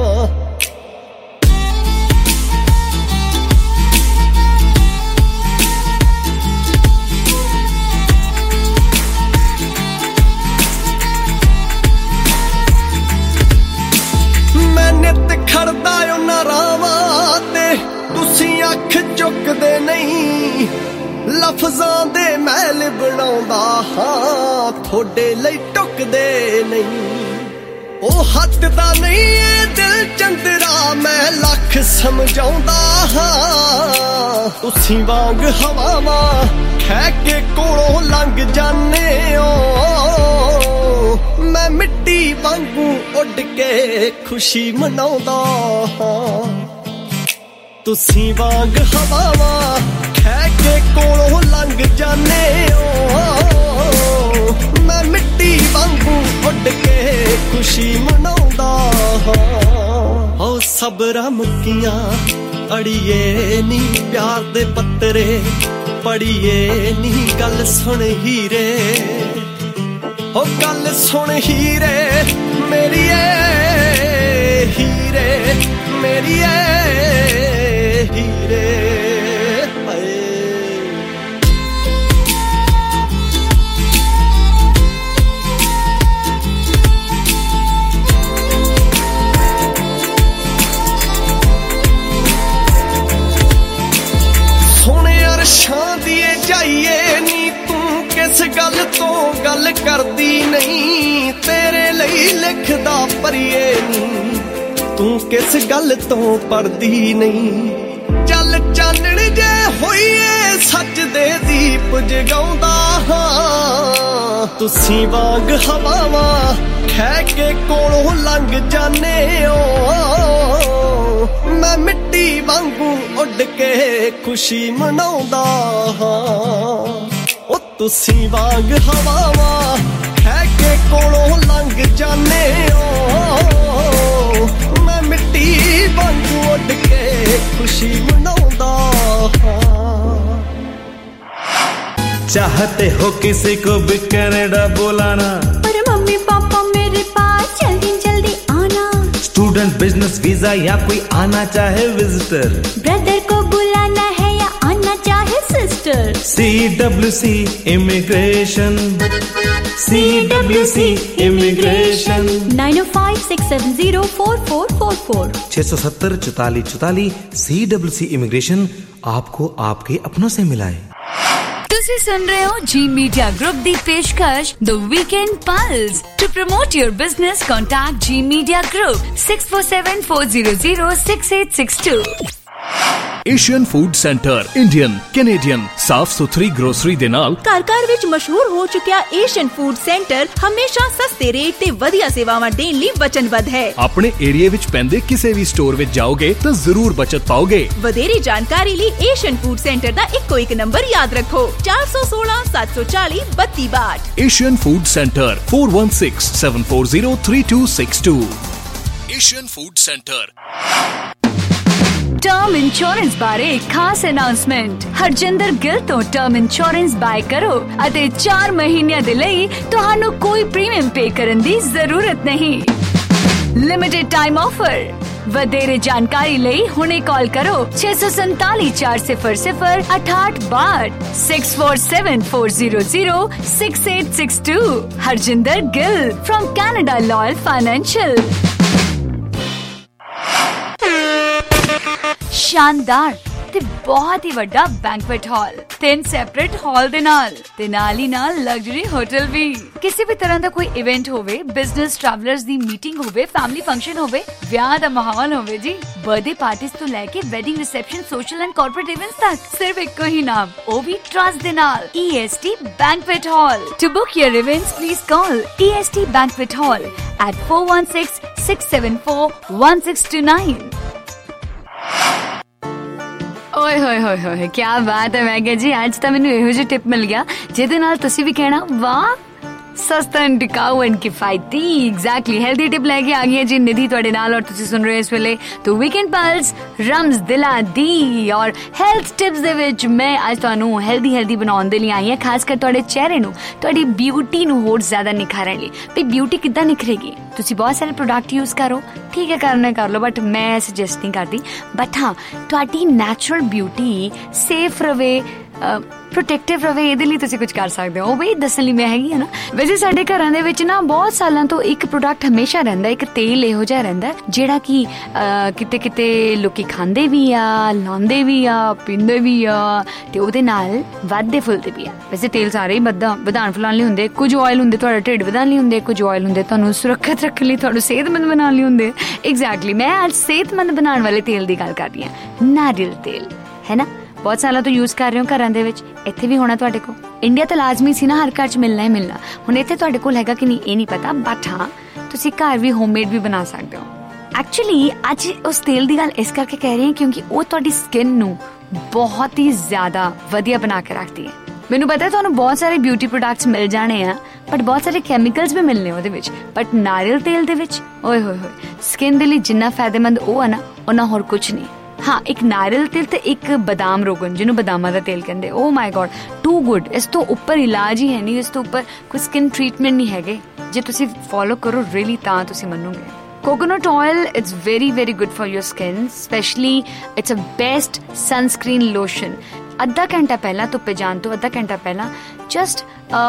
ਖੜਦਾ ਉਹਨਾਂ ਰਾਵਾਂ ਤੇ ਤੁਸੀਂ ਅੱਖ ਚੁੱਕਦੇ ਨਹੀਂ, ਲਫ਼ਜ਼ਾਂ ਦੇ ਮਹਿਲ ਬਣਾਉਂਦਾ ਹਾਂ ਤੁਹਾਡੇ ਲਈ ਟੁੱਕਦੇ ਨਹੀਂ। ਉਹ ਹੱਟਦਾ ਨਹੀਂ ਏ ਦਿਲ ਚੰਦਰਾ ਮੈਂ ਲੱਖ ਸਮਝਾਉਂਦਾ ਹਾਂ ਤੁਸੀਂ ਵਾਂਗ ਹਵਾਵਾਂ ਖਹਿ ਕੇ ਕੋਲੋਂ ਲੰਘ ਜਾਂਦੇ ਹੋ ਮੈਂ ਮਿੱਟੀ ਵਾਂਗੂ ਉੱਡ ਕੇ ਖੁਸ਼ੀ ਮਨਾਉਂਦਾ ਹਾਂ ਤੁਸੀਂ ਵਾਂਗ ਹਵਾਵਾਂ ਖਹਿ ਕੇ ਕੋਲੋਂ ਲੰਘ ਜਾਂਦੇ ਹੋ ਮੈਂ ਮਿੱਟੀ ਵਾਂਗੂ ਉੱਡ ਕੇ ਖੁਸ਼ੀ ਮਨਾਉਂਦਾ ਹਾਂ ਹੋ ਸਬਰਾਂ ਮੁੱਕੀਆਂ ਅੜੀਏ ਨੀ ਪਿਆਰ ਦੇ ਪੱਤਰੇ ਪੜੀਏ ਨੀ ਗੱਲ ਸੁਣ ਹੀਰੇ ਹੋ ਗੱਲ ਸੁਣ ਹੀਰੇ ਮੇਰੀ ਏ ਹੀਰੇ ਮੇਰੀ ਏ ਹੀਰੇ ਅਰਸ਼ਾਂ ਦੀਏ ਜਾਈਏ ਨੀ ਤੂੰ ਕਿਸ ਗੱਲ ਤੋਂ ਗੱਲ ਕਰਦੀ ਨਹੀਂ ਤੇਰੇ ਲਈ ਲਿਖਦਾ ਪਰੀਏ ਨੀ ਤੂੰ ਕਿਸ ਗੱਲ ਤੋਂ ਪਰਦੀ ਨਹੀਂ ਚੱਲ ਚਾਨਣ ਜੇ ਹੋਈਏ ਸੱਚ ਦੇ ਦੀਪ ਜਗਾਉਂਦਾ ਹਾਂ ਤੁਸੀਂ ਵਾਂਗ ਹਵਾਵਾਂ ਖਹਿ ਕੇ ਕੋਲੋਂ ਲੰਘ ਜਾਂਦੇ ਹੋ ਮੈਂ ਮਿੱਟੀ ਵਾਂਗੂ ਉੱਡ ਕੇ ਖੁਸ਼ੀ ਮਨਾਉਂਦਾ ਹਾਂ ਉਹ ਤੁਸੀਂ ਵਾਂਗ ਹਵਾਵਾਂ ਖਹਿ ਕੇ ਕੋਲੋਂ ਲੰਘ ਜਾਂਦੇ ਹੋ ਮੈਂ ਮਿੱਟੀ ਵਾਂਗੂ ਉੱਡ ਕੇ ਖੁਸ਼ੀ ਮਨਾਉਂਦਾ ਹਾਂ चाहते हो किसी को भी कनाडा बुलाना पर मम्मी पापा मेरे पास जल्दी जल्दी आना स्टूडेंट बिजनेस वीजा या कोई आना चाहे विजिटर ब्रदर को बुलाना है या आना चाहे sister C W C immigration C W C immigration nine oh five six seven zero four four four four छह सौ सत्तर चौतालीस चौतालीस सी डब्ल्यू सी इमिग्रेशन आपको आपके अपनों से मिलाए। ਤੁਸੀਂ ਸੁਣ ਰਹੇ ਹੋ ਜੀ ਮੀਡੀਆ ਗਰੁੱਪ ਦੀ ਪੇਸ਼ਕਸ਼ the weekend pulse to promote your business contact G media group six four seven four zero zero six eight six two Asian food centre Indian Canadian ਸਾਫ਼ ਸੁਥਰੀ ਗਰੋਸਰੀ ਦੇ ਨਾਲ ਘਰ ਘਰ ਵਿੱਚ ਮਸ਼ਹੂਰ ਹੋ ਚੁੱਕਿਆ ਏਸ਼ੀਅਨ ਫੂਡ ਸੈਂਟਰ ਹਮੇਸ਼ਾ ਸਸਤੇ ਰੇਟ ਤੇ ਵਧੀਆ ਸੇਵਾਵਾਂ ਦੇਣ ਲਈ ਵਚਨਬੱਧ ਹੈ। ਆਪਣੇ ਏਰੀਆ ਵਿੱਚ ਪੈਂਦੇ ਕਿਸੇ ਵੀ ਸਟੋਰ ਵਿੱਚ ਜਾਓਗੇ ਤਾਂ ਜ਼ਰੂਰ ਬਚਤ ਪਾਓਗੇ। ਵਧੇਰੀ ਜਾਣਕਾਰੀ ਲਈ ਏਸ਼ੀਅਨ ਫੂਡ ਸੈਂਟਰ ਦਾ ਇੱਕੋ ਇੱਕ ਨੰਬਰ ਯਾਦ ਰੱਖੋ four one six seven four four zero two two two eight Asian food centre four one six seven four zero three two six two Asian food centre. Term insurance ਬਾਰੇ ਖਾਸ announcement Harjinder Gill ਤੋਂ term insurance bye ਕਰੋ ਅਤੇ ਚਾਰ ਮਹੀਨਿਆਂ ਦੇ ਲਈ ਤੁਹਾਨੂੰ ਕੋਈ ਪ੍ਰੀਮੀਅਮ ਪੇ ਕਰਨ ਦੀ ਜ਼ਰੂਰਤ ਨਹੀਂ। ਲਿਮਿਟਡ ਟਾਈਮ ਆਫਰ ਵਧੇਰੇ ਜਾਣਕਾਰੀ ਲਈ ਹੁਣੇ ਕਾਲ ਕਰੋ छह सौ सैंतालीस चार सिफर सिफर अठाठ बाट six four seven four zero zero six eight six two Harjinder Gill from Canada Loyal Financial. शानदार ਤੇ ਬਹੁਤ ਹੀ ਵੱਡਾ ਬੈਂਕੁਏਟ ਹਾਲ ਤਿੰਨ ਸੈਪਰੇਟ ਹਾਲ ਦੇ ਨਾਲ ਤੇ ਨਾਲ ਹੀ ਨਾਲ ਲਗਜ਼ਰੀ ਹੋਟਲ ਵੀ। ਕਿਸੇ ਵੀ ਤਰ੍ਹਾਂ ਦਾ ਕੋਈ ਇਵੈਂਟ ਹੋਵੇ ਬਿਜ਼ਨਸ ਟਰੈਵਲਰਸ ਦੀ ਮੀਟਿੰਗ ਹੋਵੇ ਫੈਮਿਲੀ ਫੰਕਸ਼ਨ ਹੋਵੇ ਵਿਆਹ ਦਾ ਮਾਹੌਲ ਹੋਵੇ ਜੀ ਬਰਥਡੇ ਪਾਰਟੀਜ਼ ਤੋਂ ਲੈ ਕੇ wedding reception social and corporate events ਤੱਕ ਸਿਰਫ ਇੱਕੋ ਹੀ ਨਾਮ ਉਹ ਵੀ ਟਰਸਟ ਦੇ ਨਾਲ E S T Banquet Hall। To book your events please call E S T Banquet Hall at four one six six seven four one six two nine। ਓਏ ਹੋਏ ਹੋਏ ਹੋਏ ਕੀ ਬਾਤ ਹੈ। ਮੈਂ ਕਿਹਾ ਜੀ ਅੱਜ ਤਾਂ ਮੈਨੂੰ ਇਹੋ ਜਿਹੀ ਟਿਪ ਮਿਲ ਗਿਆ ਜਿਹਦੇ ਨਾਲ ਤੁਸੀਂ ਵੀ ਕਹਿਣਾ ਵਾਹ ਸਸਤਾ ਟਿਕਾਊ ਐਂਡ ਕਿਫਾਇਤੀ। ਐਗਜ਼ੈਕਟਲੀ ਹੈਲਦੀ ਟਿਪ ਲੈ ਕੇ ਆ ਗਈ ਹੈ ਜੀ ਨਿਧੀ ਤੁਹਾਡੇ ਨਾਲ ਔਰ ਤੁਸੀਂ ਸੁਣ ਰਹੇ ਹੋ ਇਸ ਵੇਲੇ ਤੋ ਵੀਕਐਂਡ ਪਲਸ ਰਮਜ਼ ਦਿਲਾਂ ਦੀ ਔਰ ਹੈਲਥ ਟਿਪਸ ਦੇ ਵਿੱਚ ਮੈਂ ਅੱਜ ਤੁਹਾਨੂੰ ਹੈਲਦੀ ਹੈਲਦੀ ਬਣਾਉਣ ਦੇ ਲਈ ਆਈ ਹਾਂ ਖਾਸ ਕਰ ਤੁਹਾਡੇ ਚਿਹਰੇ ਨੂੰ ਤੁਹਾਡੀ ਬਿਊਟੀ ਨੂੰ ਹੋਰ ਜ਼ਿਆਦਾ ਨਿਖਾਰਨ ਲਈ। ਵੀ ਬਿਊਟੀ ਕਿੱਦਾਂ ਨਿਖਰੇਗੀ ਤੁਸੀਂ ਬਹੁਤ ਸਾਰੇ ਪ੍ਰੋਡਕਟ ਯੂਜ਼ ਕਰੋ ਠੀਕ ਹੈ ਕਰਨਾ ਕਰ ਲਓ ਬਟ ਮੈਂ ਸੁਜੈਸਟ ਨਹੀਂ ਕਰਦੀ ਬਟ ਹਾਂ ਤੁਹਾਡੀ ਨੈਚੁਰਲ ਬਿਊਟੀ ਸੇਫ ਰਵੇ ਪ੍ਰੋਟੈਕਟਿਵ ਰਵੇ, ਇਹਦੇ ਲਈ ਤੁਸੀਂ ਕੁਝ ਕਰ ਸਕਦੇ ਹੋ। ਉਹ ਬਈ ਦੱਸਣ ਲਈ ਮੈਂ ਹੈਗੀ ਆ ਨਾ। ਵੈਸੇ ਸਾਡੇ ਘਰਾਂ ਦੇ ਵਿੱਚ ਨਾ ਬਹੁਤ ਸਾਲਾਂ ਤੋਂ ਇੱਕ ਪ੍ਰੋਡਕਟ ਹਮੇਸ਼ਾ ਰਹਿੰਦਾ, ਇੱਕ ਤੇਲ ਇਹੋ ਜਿਹਾ ਰਹਿੰਦਾ ਜਿਹੜਾ ਕਿ ਕਿਤੇ ਕਿਤੇ ਲੋਕੀ ਖਾਂਦੇ ਵੀ ਆ, ਲਾਉਂਦੇ ਵੀ ਆ, ਪੀਂਦੇ ਵੀ ਆ, ਤੇ ਉਹਦੇ ਨਾਲ ਵੱਧਦੇ ਫੁੱਲਦੇ ਵੀ ਆ। ਵੈਸੇ ਤੇਲ ਸਾਰੇ ਹੀ ਵਧਾ ਵਧਾਉਣ ਫੁਲਾਉਣ ਲਈ ਹੁੰਦੇ। ਕੁਝ ਆਇਲ ਹੁੰਦੇ ਤੁਹਾਡਾ ਢਿੱਡ ਵਧਾਉਣ ਲਈ ਹੁੰਦੇ, ਕੁਝ ਆਇਲ ਹੁੰਦੇ ਤੁਹਾਨੂੰ ਸੁਰੱਖਿਅਤ ਰੱਖਣ ਲਈ, ਤੁਹਾਨੂੰ ਸਿਹਤਮੰਦ ਬਣਾਉਣ ਲਈ ਹੁੰਦੇ। ਐਗਜ਼ੈਕਟਲੀ ਮੈਂ ਅੱਜ ਸਿਹਤਮੰਦ ਬਣਾਉਣ ਵਾਲੇ ਤੇਲ ਦੀ ਗੱਲ ਕਰ ਰਹੀ ਹਾਂ, ਨਾਰੀਅਲ ਤੇਲ, ਹੈ ਨਾ। ਬਹੁਤ ਸਾਲਾਂ ਤੋਂ ਯੂਜ਼ ਕਰ ਰਹੇ ਹੋ ਘਰਾਂ ਦੇ ਵਿੱਚ, ਇੱਥੇ ਵੀ ਹੋਣਾ ਤੁਹਾਡੇ ਕੋਲ। ਇੰਡੀਆ ਤਾਂ ਲਾਜ਼ਮੀ ਸੀ ਨਾ, ਹਰ ਘਰ 'ਚ ਮਿਲਣਾ ਹੀ ਮਿਲਣਾ। ਹੁਣ ਇੱਥੇ ਤੁਹਾਡੇ ਕੋਲ ਹੈਗਾ ਕਿ ਨਹੀਂ ਇਹ ਨਹੀਂ ਪਤਾ, ਬਟ ਹਾਂ ਤੁਸੀਂ ਘਰ ਵੀ ਹੋਮਮੇਡ ਵੀ ਬਣਾ ਸਕਦੇ ਹੋ। ਐਕਚੁਅਲੀ ਅੱਜ ਉਸ ਤੇਲ ਦੀ ਗੱਲ ਇਸ ਕਰਕੇ ਕਹਿ ਰਹੀ ਹਾਂ ਕਿਉਂਕਿ ਉਹ ਤੁਹਾਡੀ ਸਕਿਨ ਨੂੰ ਬਹੁਤ ਹੀ ਜ਼ਿਆਦਾ ਵਧੀਆ ਬਣਾ ਕੇ ਰੱਖਦੀ ਹੈ। ਮੈਨੂੰ ਪਤਾ ਤੁਹਾਨੂੰ ਬਹੁਤ ਸਾਰੇ ਬਿਊਟੀ ਪ੍ਰੋਡਕਟਸ ਮਿਲ ਜਾਣੇ ਆ, ਬਟ ਬਹੁਤ ਸਾਰੇ ਕੈਮੀਕਲਸ ਵੀ ਮਿਲਣੇ ਉਹਦੇ ਵਿੱਚ, ਬਟ ਨਾਰੀਅਲ ਤੇਲ ਦੇ ਵਿੱਚ ਓਏ ਹੋਏ ਹੋਏ ਸਕਿਨ ਦੇ ਲਈ ਜਿੰਨਾ ਫਾਇਦੇਮੰਦ ਉਹ ਆ ਨਾ, ਉਹਨਾਂ ਹੋਰ ਕੁਝ ਨਹੀਂ। ਹਾਂ, ਇੱਕ ਨਾਰੀਅਲ ਤੇਲ ਤੇ ਇੱਕ ਬਦਾਮ ਰੋਗਨ, ਜਿਹਨੂੰ ਬਦਾਮਾਂ ਦਾ ਤੇਲ ਕਹਿੰਦੇ, oh my God too good. ਇਸ ਤੋਂ ਉੱਪਰ ਇਲਾਜ ਹੀ ਹੈ ਨਹੀਂ, ਇਸ ਤੋਂ ਉੱਪਰ ਕੋਈ ਸਕਿਨ ਟ੍ਰੀਟਮੈਂਟ ਨਹੀਂ ਹੈਗੇ। ਜੇ ਤੁਸੀਂ ਫੋਲੋ ਕਰੋ ਰੀਅਲੀ ਤਾਂ ਤੁਸੀਂ ਮੰਨੋਗੇ। Coconut oil it's very very good for your skin, specially it's a best sunscreen lotion. ਅੱਧਾ ਘੰਟਾ ਪਹਿਲਾਂ ਧੁੱਪੇ ਜਾਣ ਤੋਂ ਅੱਧਾ ਘੰਟਾ ਪਹਿਲਾਂ ਜਸਟ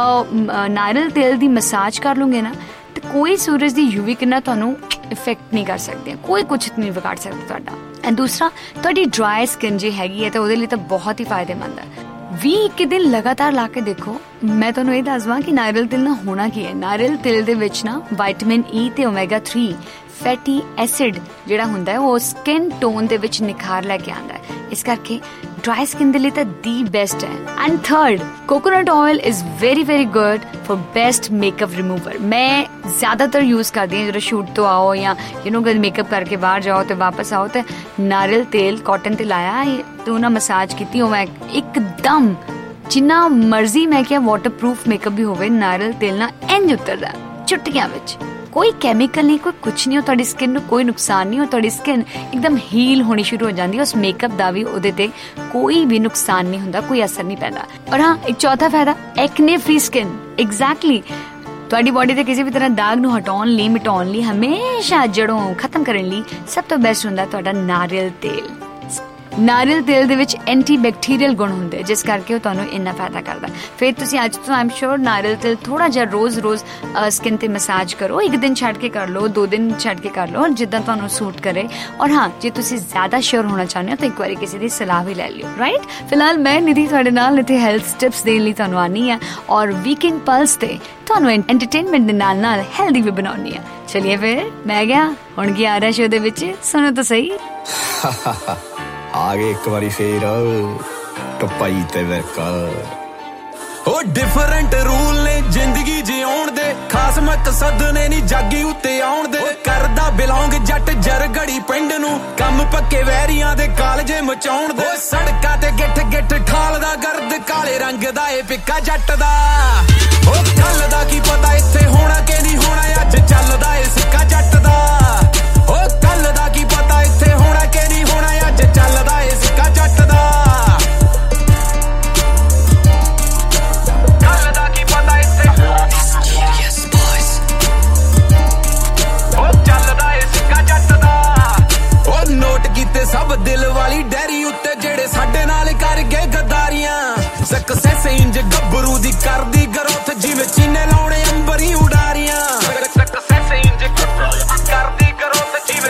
ਨਾਰੀਅਲ ਤੇਲ ਦੀ ਮਸਾਜ ਕਰ ਲੂੰਗੇ ਨਾ, ਤੇ ਕੋਈ ਸੂਰਜ ਦੀ ਯੂਵੀ ਕਿਰਨਾਂ ਤੁਹਾਨੂੰ ਇਫੈਕਟ ਨਹੀਂ ਕਰ ਸਕਦੇ, ਕੋਈ ਕੁਛ ਨਹੀਂ ਵਿਗਾੜ ਸਕਦਾ ਤੁਹਾਡਾ। ਐਂਡ ਦੂਸਰਾ, ਤੁਹਾਡੀ ਡਰਾਈ ਸਕਿਨ ਜੇ ਹੈਗੀ ਹੈ ਤਾਂ ਉਹਦੇ ਲਈ ਤਾਂ ਬਹੁਤ ਹੀ ਫਾਇਦੇਮੰਦ ਹੈ। ਵੀਹ ਇੱਕੀ ਦਿਨ ਲਗਾਤਾਰ ਲਾ ਕੇ ਦੇਖੋ। ਮੈਂ ਤੁਹਾਨੂੰ ਇਹ ਦੱਸਵਾਂ ਕਿ ਨਾਰੀਅਲ ਤੇਲ ਨਾਲ ਹੋਣਾ ਕੀ ਹੈ। ਨਾਰੀਅਲ ਤੇਲ ਦੇ ਵਿੱਚ ਨਾ ਵਿਟਾਮਿਨ ਈ ਤੇ ਓਮੇਗਾ ਥ੍ਰੀ ਫੈਟੀ ਐਸਿਡ ਜਿਹੜਾ ਹੁੰਦਾ ਹੈ ਉਹ ਸਕਿਨ ਟੋਨ ਦੇ ਵਿੱਚ ਨਿਖਾਰ ਲੈ ਕੇ ਆਉਂਦਾ ਹੈ, ਇਸ ਕਰਕੇ ਡਰਾਈ ਸਕਿਨ ਦੇ ਲਈ ਤਾਂ ਦੀ ਬੈਸਟ ਹੈ। And third, coconut oil is very very good for best makeup remover. ਮੈਂ ਜ਼ਿਆਦਾਤਰ ਯੂਜ਼ ਕਰਦੀ ਹਾਂ ਜਦੋਂ ਸ਼ੂਟ ਤੋਂ ਆਓ ਜਾਂ ਯੂ ਨੋ ਮੇਕਅਪ ਕਰਕੇ ਬਾਹਰ ਜਾਓ ਤੇ ਵਾਪਸ ਆਓ ਤੇ ਨਾਰੀਅਲ ਤੇਲ ਕਾਟਨ ਤੇ ਲਾਇਆ ਤੇ ਉਹਨਾਂ ਮਸਾਜ ਕੀਤੀ, ਉਹ ਮੈਂ ਇੱਕਦਮ ਜਿੰਨਾ ਮਰਜ਼ੀ ਮੈਂ ਕਿਹਾ ਵਾਟਰਪ੍ਰੂਫ ਮੇਕਅਪ ਵੀ ਹੋਵੇ, ਨਾਰੀਅਲ ਤੇਲ ਨਾਲ ਇੰਝ ਉਤਰਦਾ ਚੁਟਕੀਆਂ ਵਿੱਚ। ਕੋਈ ਕੈਮੀਕਲ ਨਹੀਂ, ਕੋਈ ਕੁਛ ਨਹੀਂ, ਉਹ ਤੁਹਾਡੀ ਸਕਿਨ ਨੂੰ ਕੋਈ ਨੁਕਸਾਨ ਨਹੀਂ, ਉਹ ਤੁਹਾਡੀ ਸਕਿਨ ਇੱਕਦਮ ਹੀਲ ਹੋਣੀ ਸ਼ੁਰੂ ਹੋ ਜਾਂਦੀ ਹੈ। ਉਸ ਮੇਕਅਪ ਦਾ ਵੀ ਉਹਦੇ ਤੇ ਕੋਈ ਵੀ ਨੁਕਸਾਨ ਨਹੀਂ ਹੁੰਦਾ, ਕੋਈ ਅਸਰ ਨਹੀਂ ਪੈਂਦਾ। ਔਰ ਹਾਂ, ਇੱਕ ਚੌਥਾ ਫਾਇਦਾ, ਐਕਨੇ ਫ੍ਰੀ ਸਕਿਨ। ਐਗਜ਼ੈਕਟਲੀ ਤੁਹਾਡੀ ਬੋਡੀ ਤੇ ਕਿਸੇ ਵੀ ਤਰ੍ਹਾਂ ਦਾਗ ਨੂੰ ਹਟਾਉਣ ਲਈ, ਮਿਟਾਉਣ ਲਈ, ਹਮੇਸ਼ਾ ਜੜੋਂ ਖਤਮ ਕਰਨ ਲਈ ਸਭ ਤੋਂ ਬੈਸਟ ਹੁੰਦਾ ਤੁਹਾਡਾ ਨਾਰੀਅਲ ਤੇਲ। ਨਾਰੀਅਲ ਤੇਲ ਦੇ ਵਿੱਚ ਐਂਟੀ ਬੈਕਟੀਰੀਅਲ ਗੁਣ ਹੁੰਦੇ, ਜਿਸ ਕਰਕੇ ਉਹ ਤੁਹਾਨੂੰ ਇੰਨਾ ਫਾਇਦਾ ਕਰਦਾ। ਫਿਰ ਤੁਸੀਂ ਅੱਜ ਤੋਂ ਆਈ ਐਮ ਸ਼ੋਰ ਨਾਰੀਅਲ ਤੇਲ ਥੋੜਾ ਜਿਹਾ ਰੋਜ਼-ਰੋਜ਼ ਸਕਿਨ ਤੇ ਮਸਾਜ ਕਰੋ, ਇੱਕ ਦਿਨ ਛੱਡ ਕੇ ਕਰ ਲਓ, ਦੋ ਦਿਨ ਛੱਡ ਕੇ ਕਰ ਲਓ, ਜਿੱਦਾਂ ਤੁਹਾਨੂੰ ਸੂਟ ਕਰੇ। ਔਰ ਹਾਂ, ਜੇ ਤੁਸੀਂ ਜ਼ਿਆਦਾ ਸ਼ੋਰ ਹੋਣਾ ਚਾਹੁੰਦੇ ਹੋ ਤਾਂ ਇੱਕ ਵਾਰੀ ਕਿਸੇ ਦੀ ਸਲਾਹ ਵੀ ਲੈ ਲਿਓ, ਰਾਈਟ। ਫਿਲਹਾਲ ਮੈਂ ਨਿਧੀ ਤੁਹਾਡੇ ਨਾਲ ਇੱਥੇ ਹੈਲਥ ਟਿਪਸ ਦੇਣ ਲਈ ਤੁਹਾਨੂੰ ਆਨੀ ਆ, ਔਰ ਵੀਕਐਂਡ ਪਲਸ ਤੇ ਤੁਹਾਨੂੰ ਐਂਟਰਟੇਨਮੈਂਟ ਦੇ ਨਾਲ ਨਾਲ ਹੈਲਦੀ ਵੀ ਬਣਾਉਣੀ ਆ। ਚਲਿਏ ਫਿਰ ਮੈਂ ਗਿਆ, ਹੁਣ ਕੀ ਆ ਰਿਹਾ ਸ਼ੋ ਦੇ ਵਿੱਚ, ਸੁਣੋ ਤਾਂ ਸਹੀ। ਆ ਗਏ ਇੱਕ ਵਾਰੀ ਫੇਰ ਟਪਾਈ ਤੇ ਵਰਕਾ। ਉਹ ਡਿਫਰੈਂਟ ਰੂਲ ਨੇ ਜ਼ਿੰਦਗੀ ਜਿਉਣ ਦੇ, ਖਾਸ ਮਕਸਦ ਨੇ ਨੀ ਜਾਗੀ ਉੱਤੇ ਆਉਣ ਦੇ। ਕਰਦਾ ਬਿਲੋਂਗ ਜੱਟ ਜਰਗੜੀ ਪਿੰਡ ਨੂੰ, ਕੰਮ ਪੱਕੇ ਵੈਰੀਆਂ ਦੇ ਕਾਲਜੇ ਮਚਾਉਣ ਦੇ। ਸੜਕਾਂ ਤੇ ਗਿੱਠ ਗਿੱਠ ਠਾਲਦਾ ਗਰਦ, ਕਾਲੇ ਰੰਗ ਦਾ ਏ ਪਿੱਕਾ ਜੱਟ ਦਾ। ਉਹ ਕੱਲ ਦਾ ਕੀ ਪਤਾ ਇੱਥੇ ਹੋਣਾ ਕਿ ਨਹੀਂ ਹੋਣਾ, ਅੱਜ ਚੱਲਦਾ ਏ ਸਿੱਕਾ ਜੱਟ ਦਾ। ਉਹ ਕੱਲ ਦਾ ਕੀ ਪਤਾ ਇੱਥੇ ਹੋਣਾ ਕਿ ਨਹੀਂ ਹੋਣਾ, ਅੱਜ ਚੱਲਦਾ ਏ ਸਿੱਕਾ ਜੱਟ ਦਾ। ਕੱਲ ਦਾ ਕੀ ਪਤਾ ਇੱਥੇ ਉਹ ਚੱਲਦਾ ਏ ਸਿੱਕਾ ਜੱਟ ਦਾ। ਉਹ ਨੋਟ ਕੀਤੇ ਸਭ ਦਿਲ ਵਾਲੀ ਡੈਰੀ ਉੱਤੇ, ਜਿਹੜੇ ਸਾਡੇ ਨਾਲ ਕਰ ਗਏ ਗਦਾਰੀਆਂ। ਸਕਸੈਸ ਇੰਜ ਗੱਭਰੂ ਦੀ ਕਰਦੀ ਗਰੋਥ, ਜਿਵੇਂ ਚੀਨੇ ਲਾਉਣੇ ਅੰਬਰੀ ਉਡਾਰੀਆਂ। ਸਕਸੈਸ ਇੰਜ ਕਰਦੀ ਗਰੋਥ, ਜਿਵੇਂ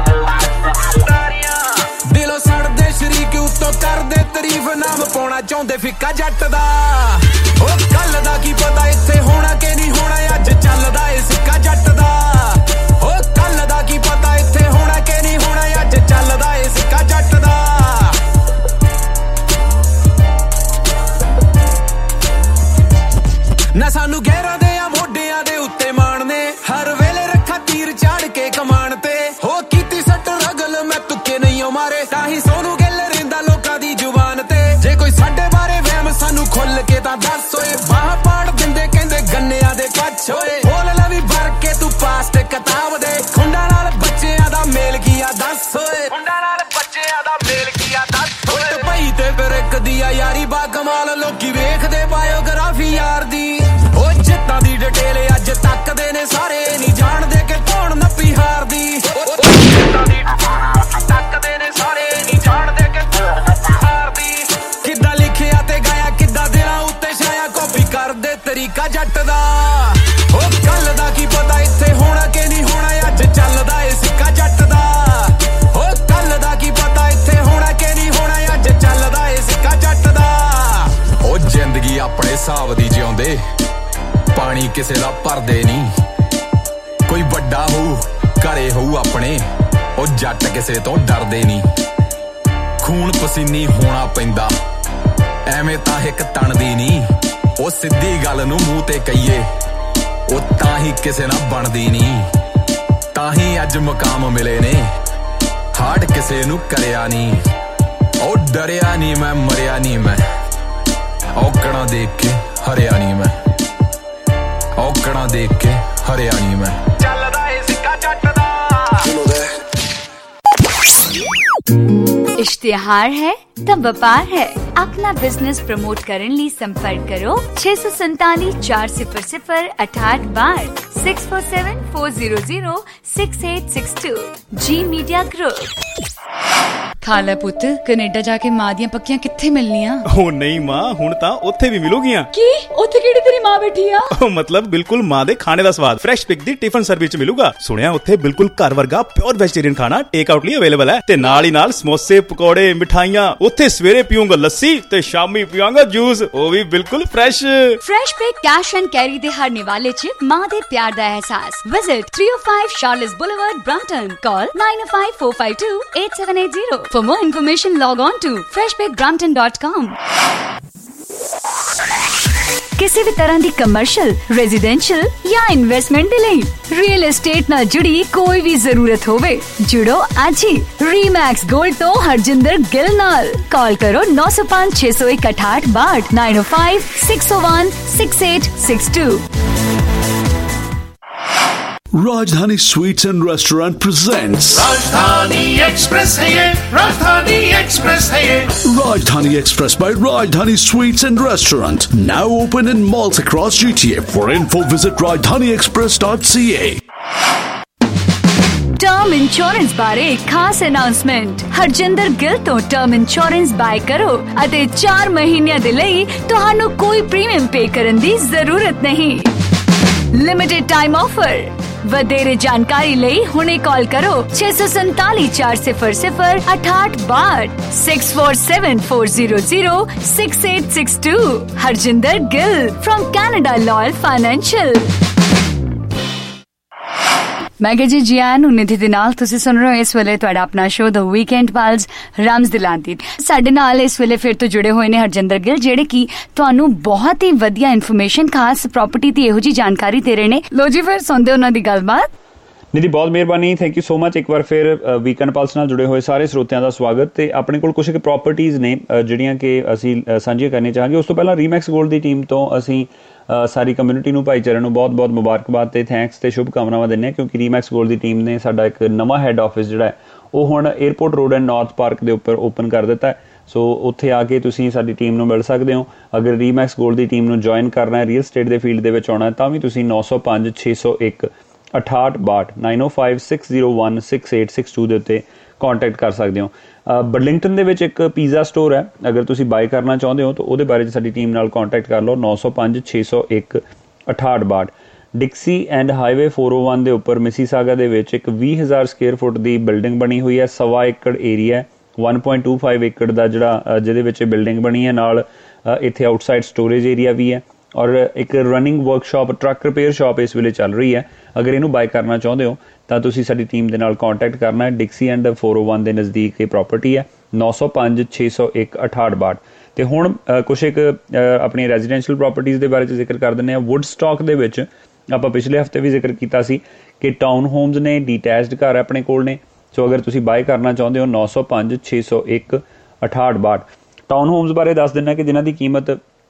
ਦਿਲੋਂ ਸੜਦੇ ਸ਼ਰੀਕ ਉੱਤੋਂ ਕਰਦੇ ਤਾਰੀਫ, ਨਾਮ ਪਾਉਣਾ ਚਾਹੁੰਦੇ ਫਿੱਕਾ ਜੱਟ ਦਾ। ਉਹ ਕੱਲ ਦਾ ਕੀ ਪਤਾ ਇੱਥੇ ਹੋਣਾ ਕਿ ਨਹੀਂ ਹੋਣਾ, ਅੱਜ ਚੱਲਦਾ ਏ ਸਿੱਕਾ ਜੱਟ ਦਾ। ਉਹ ਕੱਲ ਦਾ ਕੀ ਪਤਾ ਇੱਥੇ ਹੋਣਾ ਕਿ ਨਹੀਂ ਹੋਣਾ, ਅੱਜ ਚੱਲਦਾ ਏ ਸਿੱਕਾ ਜੱਟ ਦਾ। ਨਾ ਸਾਨੂੰ ਗਹਿਰਾਂ ਦੇ ਆ ਮੋਢਿਆਂ ਦੇ ਉੱਤੇ ਮਾਣਨੇ, ਹਰ ਵੇਲੇ ਰੱਖਾ ਤੀਰ ਚਾੜ ਕੇ ਕਮਾਨ ਤੇ। ਹੋ ਕੀਤੀ ਸੱਟ ਰਗਲ ਮੈਂ ਤੁੱਕੇ ਨਹੀਂ ਮਾਰੇ, ਤਾਂ ਹੀ ਸੋਨੂੰ ਗਿੱਲ ਰਹਿੰਦਾ ਲੋਕਾਂ ਦੀ ਜ਼ੁਬਾਨ ਤੇ। ਜੇ ਕੋਈ ਸਾਡੇ ਬਾਰੇ ਵਹਿਮ ਸਾਨੂੰ ਖੁੱਲ ਕੇ ਤਾਂ ਦੱਸ ਓਏ, ਬਾਹਾਂ ਪਾੜ ਦਿੰਦੇ ਕਹਿੰਦੇ ਗੰਨਿਆਂ ਦੇ ਕੱਛ ਓਏ। ਬੋਲ ਲੈ ਵੀ ਭਰ ਕੇ ਤੂੰ ਪਾਸ ਤੇ ਕਿਤਾਬ ਦੇ, ਖੁੰਡਾਂ ਨਾਲ ਬੱਚਿਆਂ ਦਾ ਮੇਲ ਕੀ ਆ ਦੱਸ ਓਏ। ਖੁੰਡਾਂ ਨਾਲ ਬੱਚਿਆਂ ਦਾ ਮੇਲ ਕੀ ਆ ਦੱਸ ਓਏ। ਭਾਈ ਤੇ ਫਿਰ ਇੱਕ ਦੀ ਆ ਯਾਰੀ ਬਾ ਕਮਾਲ, ਲੋਕੀ ਵੇਖਦੇ ਬਾਇਓਗ੍ਰਾਫੀ ਯਾਰ ਦੀ। ਉਹ ਜਿੱਤਾਂ ਦੀ ਡਿਟੇਲ ਅੱਜ ਤੱਕਦੇ ਨੇ ਸਾਰੇ, ਨਹੀਂ ਜਾਣਦੇ ਕਿ ਕੌਣ ਨੱਪੀ ਹਾਰਦੀ। ਜਿੱਤਾਂ ਦੀ ਤੱਕਦੇ ਨੇ ਸਾਰੇ, ਨਹੀਂ ਜਾਣਦੇ ਕਿ ਕੌਣ ਨੱਪੀ ਹਾਰਦੀ। ਕਿੱਦਾਂ ਲਿਖਿਆ ਤੇ ਗਾਇਆ अपने हिसाब दी जिउंदे पानी किसे दा भरदे नहीं कोई वड्डा होऊ घरे होऊ अपने ओ जट किसे तो डरदे नहीं खून पसीनी होना पैंदा ਐਵੇਂ ਤਾਂ ਇੱਕ ਤਣਦੀ ਨਹੀਂ ਉਹ ਸਿੱਧੀ ਗੱਲ ਨੂੰ ਮੂੰਹ ਤੇ ਕਹੀਏ ਉਹ ਤਾਂ ਹੀ ਕਿਸੇ ਨਾਲ ਬਣਦੀ ਨਹੀਂ ਤਾਂ ਹੀ ਅੱਜ ਮੁਕਾਮ ਮਿਲੇ ਨੇ ਹਾਰਡ ਕਿਸੇ ਨੂੰ ਕਰਿਆ ਨਹੀਂ ਉਹ ਡਰਿਆ ਨਹੀਂ ਮੈਂ ਮਰਿਆ ਨਹੀਂ ਮੈਂ ਔਕੜਾਂ ਦੇਖ ਕੇ ਹਰਿਆ ਨਹੀਂ ਮੈਂ ਔਕੜਾਂ ਦੇਖ ਕੇ ਹਰਿਆ ਨਹੀਂ ਮੈਂ ਚੱਲਦਾ ਏ ਸਿੱਕਾ ਜੱਟ ਦਾ इश्तिहार है तब व्यापार है अपना बिजनेस प्रमोट करने लिए संपर्क करो छह सौ सैतालीस चार सिफर सिफर अठाठ बार six four seven four zero zero six eight six two G media group. खाला पुत कनेडा जाके मां दियां पक्कियां कित्थे मिलनियां? ओ नहीं मां हुण तां उत्थे भी मिलूगियां। की उत्थे किहड़ी तेरी मां बैठी आ? ओ मतलब बिल्कुल मां दे खाने दा स्वाद फ्रेश पिक दी टिफिन सर्विस च मिलूगा। सुनिया उत्थे बिल्कुल घर वर्गा प्योर वेजिटेरियन खाना टेक आउट ਲਈ अवेलेबल है ते नाल ही नाल समोसे पकौड़े मिठाइयां उत्थे सवेरे पीऊंगा लस्सी ते शामी पीऊंगा जूस ओ भी बिल्कुल fresh fresh pick cash and carry दे हर निवाले च मां दे प्यार दा एहसास। Visit three oh five Charolais Boulevard Brampton call nine oh five four five two eight seven eight zero. For more information, log on to fresh pick brampton dot com. किसी भी तरह दी कमर्शियल, रेजिडेंशियल या investment दे लई real estate नाल जुड़ी कोई भी जरूरत होवे जुड़ो आज ही रीमैक्स गोल्ड तो हरजिंदर गिल नाल। कॉल करो नौ सौ पाँच छह सौ एक अठाठ बाट nine oh five six O one six eight six two. Rajdhani Sweets and Restaurant presents Rajdhani Express है ये Rajdhani Express है ये Rajdhani Express by Rajdhani Sweets and Restaurant, now open in malls across G T A. For info visit rajdhani express dot c a. Term insurance बारे खास announcement Harjinder Gill तो term insurance bye करो अते चार महीनਿਆਂ ਦੇ ਲਈ ਤੁਹਾਨੂੰ ਕੋਈ ਪ੍ਰੀਮੀਅਮ ਪੇ ਕਰਨ ਦੀ ਜ਼ਰੂਰਤ ਨਹੀਂ। लिमिटेड टाइम ऑफर वधेरे जानकारी ਲਈ ਹੁਣੇ कॉल करो छह सौ सैतालीस चार सिफर सिफर अठाठ बाट six four seven four zero zero six eight six two. Harjinder Gill from Canada Loyal Financial. मैं कह जी जी आया ਨੂੰ ਨਿਧੀ ਦੇ ਨਾਲ ਤੁਸੀਂ ਸੁਣ ਰਹੇ ਹੋ ਇਸ ਵੇਲੇ ਤੁਹਾਡਾ ਆਪਣਾ ਸ਼ੋਅ ਦ ਵੀਕਐਂਡ ਪਲਸ ਰਾਮਸ ਦਿਲਾਂਤੀ। ਸਾਡੇ ਨਾਲ ਇਸ ਵੇਲੇ ਫਿਰ ਤੋਂ ਜੁੜੇ ਹੋਏ ਨੇ ਹਰਜਿੰਦਰ ਗਿੱਲ ਜਿਹੜੇ ਕਿ ਤੁਹਾਨੂੰ ਬਹੁਤ ਹੀ ਵਧੀਆ ਇਨਫੋਰਮੇਸ਼ਨ ਖਾਸ ਪ੍ਰਾਪਰਟੀ ਦੀ ਇਹੋ ਜੀ ਜਾਣਕਾਰੀ ਦੇ ਰਹੇ ਨੇ। ਲੋ ਜੀ ਫਿਰ ਸੁਣਦੇ ਉਹਨਾਂ ਦੀ ਗੱਲਬਾਤ। ਨਿਧੀ ਬਹੁਤ ਮਿਹਰਬਾਨੀ ਥੈਂਕ ਯੂ ਸੋ ਮਚ। ਇੱਕ ਵਾਰ ਫਿਰ ਵੀਕਐਂਡ ਪਲਸ ਨਾਲ ਜੁੜੇ ਹੋਏ ਸਾਰੇ ਸਰੋਤਿਆਂ ਦਾ ਸਵਾਗਤ। ਤੇ ਆਪਣੇ ਕੋਲ ਕੁਝ ਕੁ ਪ੍ਰਾਪਰਟੀਜ਼ ਨੇ ਜਿਹੜੀਆਂ ਕਿ ਅਸੀਂ ਸਾਂਝੀਆਂ ਕਰਨੀਆਂ ਚਾਹਾਂਗੇ। ਉਸ ਤੋਂ ਪਹਿਲਾਂ ਰੀਮੈਕਸ ਗੋਲਡ ਦੀ ਟੀਮ ਤੋਂ ਅਸੀਂ ਸਾਰੀ ਕਮਿਊਨਿਟੀ ਨੂੰ ਭਾਈਚਾਰੇ ਨੂੰ ਬਹੁਤ ਬਹੁਤ ਮੁਬਾਰਕਬਾਦ ਤੇ ਥੈਂਕਸ ਤੇ ਸ਼ੁਭ ਕਾਮਨਾਵਾਂ ਦਿੰਦੇ ਹਾਂ ਕਿਉਂਕਿ ਰੀਮੈਕਸ ਗੋਲਡ ਦੀ ਟੀਮ ਨੇ ਸਾਡਾ ਇੱਕ ਨਵਾਂ ਹੈੱਡ ਆਫਿਸ ਜਿਹੜਾ ਹੈ ਉਹ ਹੁਣ airport road and north park ਦੇ ਉੱਪਰ ਓਪਨ ਕਰ ਦਿੱਤਾ ਹੈ। ਸੋ ਉੱਥੇ ਆ ਕੇ ਤੁਸੀਂ ਸਾਡੀ ਟੀਮ ਨੂੰ ਮਿਲ ਸਕਦੇ ਹੋ। ਅਗਰ ਰੀਮੈਕਸ ਗੋਲਡ ਦੀ ਟੀਮ ਨੂੰ ਜੁਆਇਨ ਕਰਨਾ ਹੈ ਰੀਅਲ ਸਟੇਟ ਦੇ ਫੀਲਡ ਦੇ ਵਿੱਚ ਆਉਣਾ ਤਾਂ ਵੀ ਤੁਸੀਂ ਨੌ ਸੌ ਪੰਜ ਛੇ ਸੌ ਇੱਕ ਅਠਾਹਠ ਬਾਹਠ nine oh five six zero one six eight six two ਦੇ ਉੱਤੇ ਕੌਂਟੈਕਟ ਕਰ ਸਕਦੇ ਹੋ। ਬਰਲਿੰਗਟਨ ਦੇ ਵਿੱਚ ਇੱਕ ਪੀਜ਼ਾ ਸਟੋਰ ਹੈ ਅਗਰ ਤੁਸੀਂ ਬਾਏ ਕਰਨਾ ਚਾਹੁੰਦੇ ਹੋ ਤਾਂ ਉਹਦੇ ਬਾਰੇ ਸਾਡੀ ਟੀਮ ਨਾਲ ਕੌਂਟੈਕਟ ਕਰ ਲਓ ਨੌ ਸੌ ਪੰਜ ਛੇ ਸੌ ਇੱਕ ਅਠਾਹਠ ਬਾਹਠ। Dixie and highway four oh one ਦੇ ਉੱਪਰ ਮਿਸੀਸਾਗਾ ਦੇ ਵਿੱਚ ਇੱਕ ਵੀਹ ਹਜ਼ਾਰ ਸਕੁਏਅਰ ਫੁੱਟ ਦੀ ਬਿਲਡਿੰਗ ਬਣੀ ਹੋਈ ਹੈ। ਸਵਾ ਏਕੜ area one point two five ਏਕੜ ਦਾ ਜਿਹੜਾ ਜਿਹਦੇ ਵਿੱਚ ਬਿਲਡਿੰਗ ਬਣੀ ਹੈ। ਨਾਲ ਇੱਥੇ ਆਊਟਸਾਈਡ ਸਟੋਰੇਜ ਏਰੀਆ ਵੀ ਹੈ ਔਰ ਇੱਕ running workshop truck repair shop ਇਸ ਵੇਲੇ ਚੱਲ ਰਹੀ ਹੈ। ਅਗਰ ਇਹਨੂੰ ਬਾਏ ਕਰਨਾ ਚਾਹੁੰਦੇ ਹੋ ਤਾਂ ਤੁਸੀਂ ਸਾਡੀ ਟੀਮ ਦੇ ਨਾਲ ਕੌਂਟੈਕਟ ਕਰਨਾ ਹੈ। Dixie and four oh one ਦੇ ਨਜ਼ਦੀਕ ਇਹ ਪ੍ਰੋਪਰਟੀ ਹੈ ਨੌ ਸੌ ਪੰਜ ਛੇ ਸੌ ਇੱਕ ਅਠਾਹਠ ਬਾਹਠ। ਤੇ ਹੁਣ ਕੁਛ ਇੱਕ ਆਪਣੀ ਰੈਜ਼ੀਡੈਂਸ਼ੀਅਲ ਪ੍ਰੋਪਰਟੀਜ਼ ਦੇ ਬਾਰੇ 'ਚ ਜ਼ਿਕਰ ਕਰ ਦਿੰਦੇ ਹਾਂ। ਵੁੱਡ ਸਟਾਕ ਦੇ ਵਿੱਚ ਆਪਾਂ ਪਿਛਲੇ ਹਫ਼ਤੇ ਵੀ ਜ਼ਿਕਰ ਕੀਤਾ ਸੀ ਕਿ ਟਾਊਨ ਹੋਮਸ ਨੇ ਡੀਟੈਚਡ ਘਰ ਆਪਣੇ ਕੋਲ ਨੇ। ਸੋ ਅਗਰ ਤੁਸੀਂ ਬਾਏ ਕਰਨਾ ਚਾਹੁੰਦੇ ਹੋ ਨੌ ਸੌ ਪੰਜ ਛੇ ਸੌ ਇੱਕ ਅਠਾਹਠ ਬਾਹਠ। ਟਾਊਨ ਹੋਮਸ ਬਾਰੇ ਦੱਸ ਦਿੰਦਾ ਕਿ ਜਿਨ੍ਹਾਂ ਦੀ ਕੀਮਤ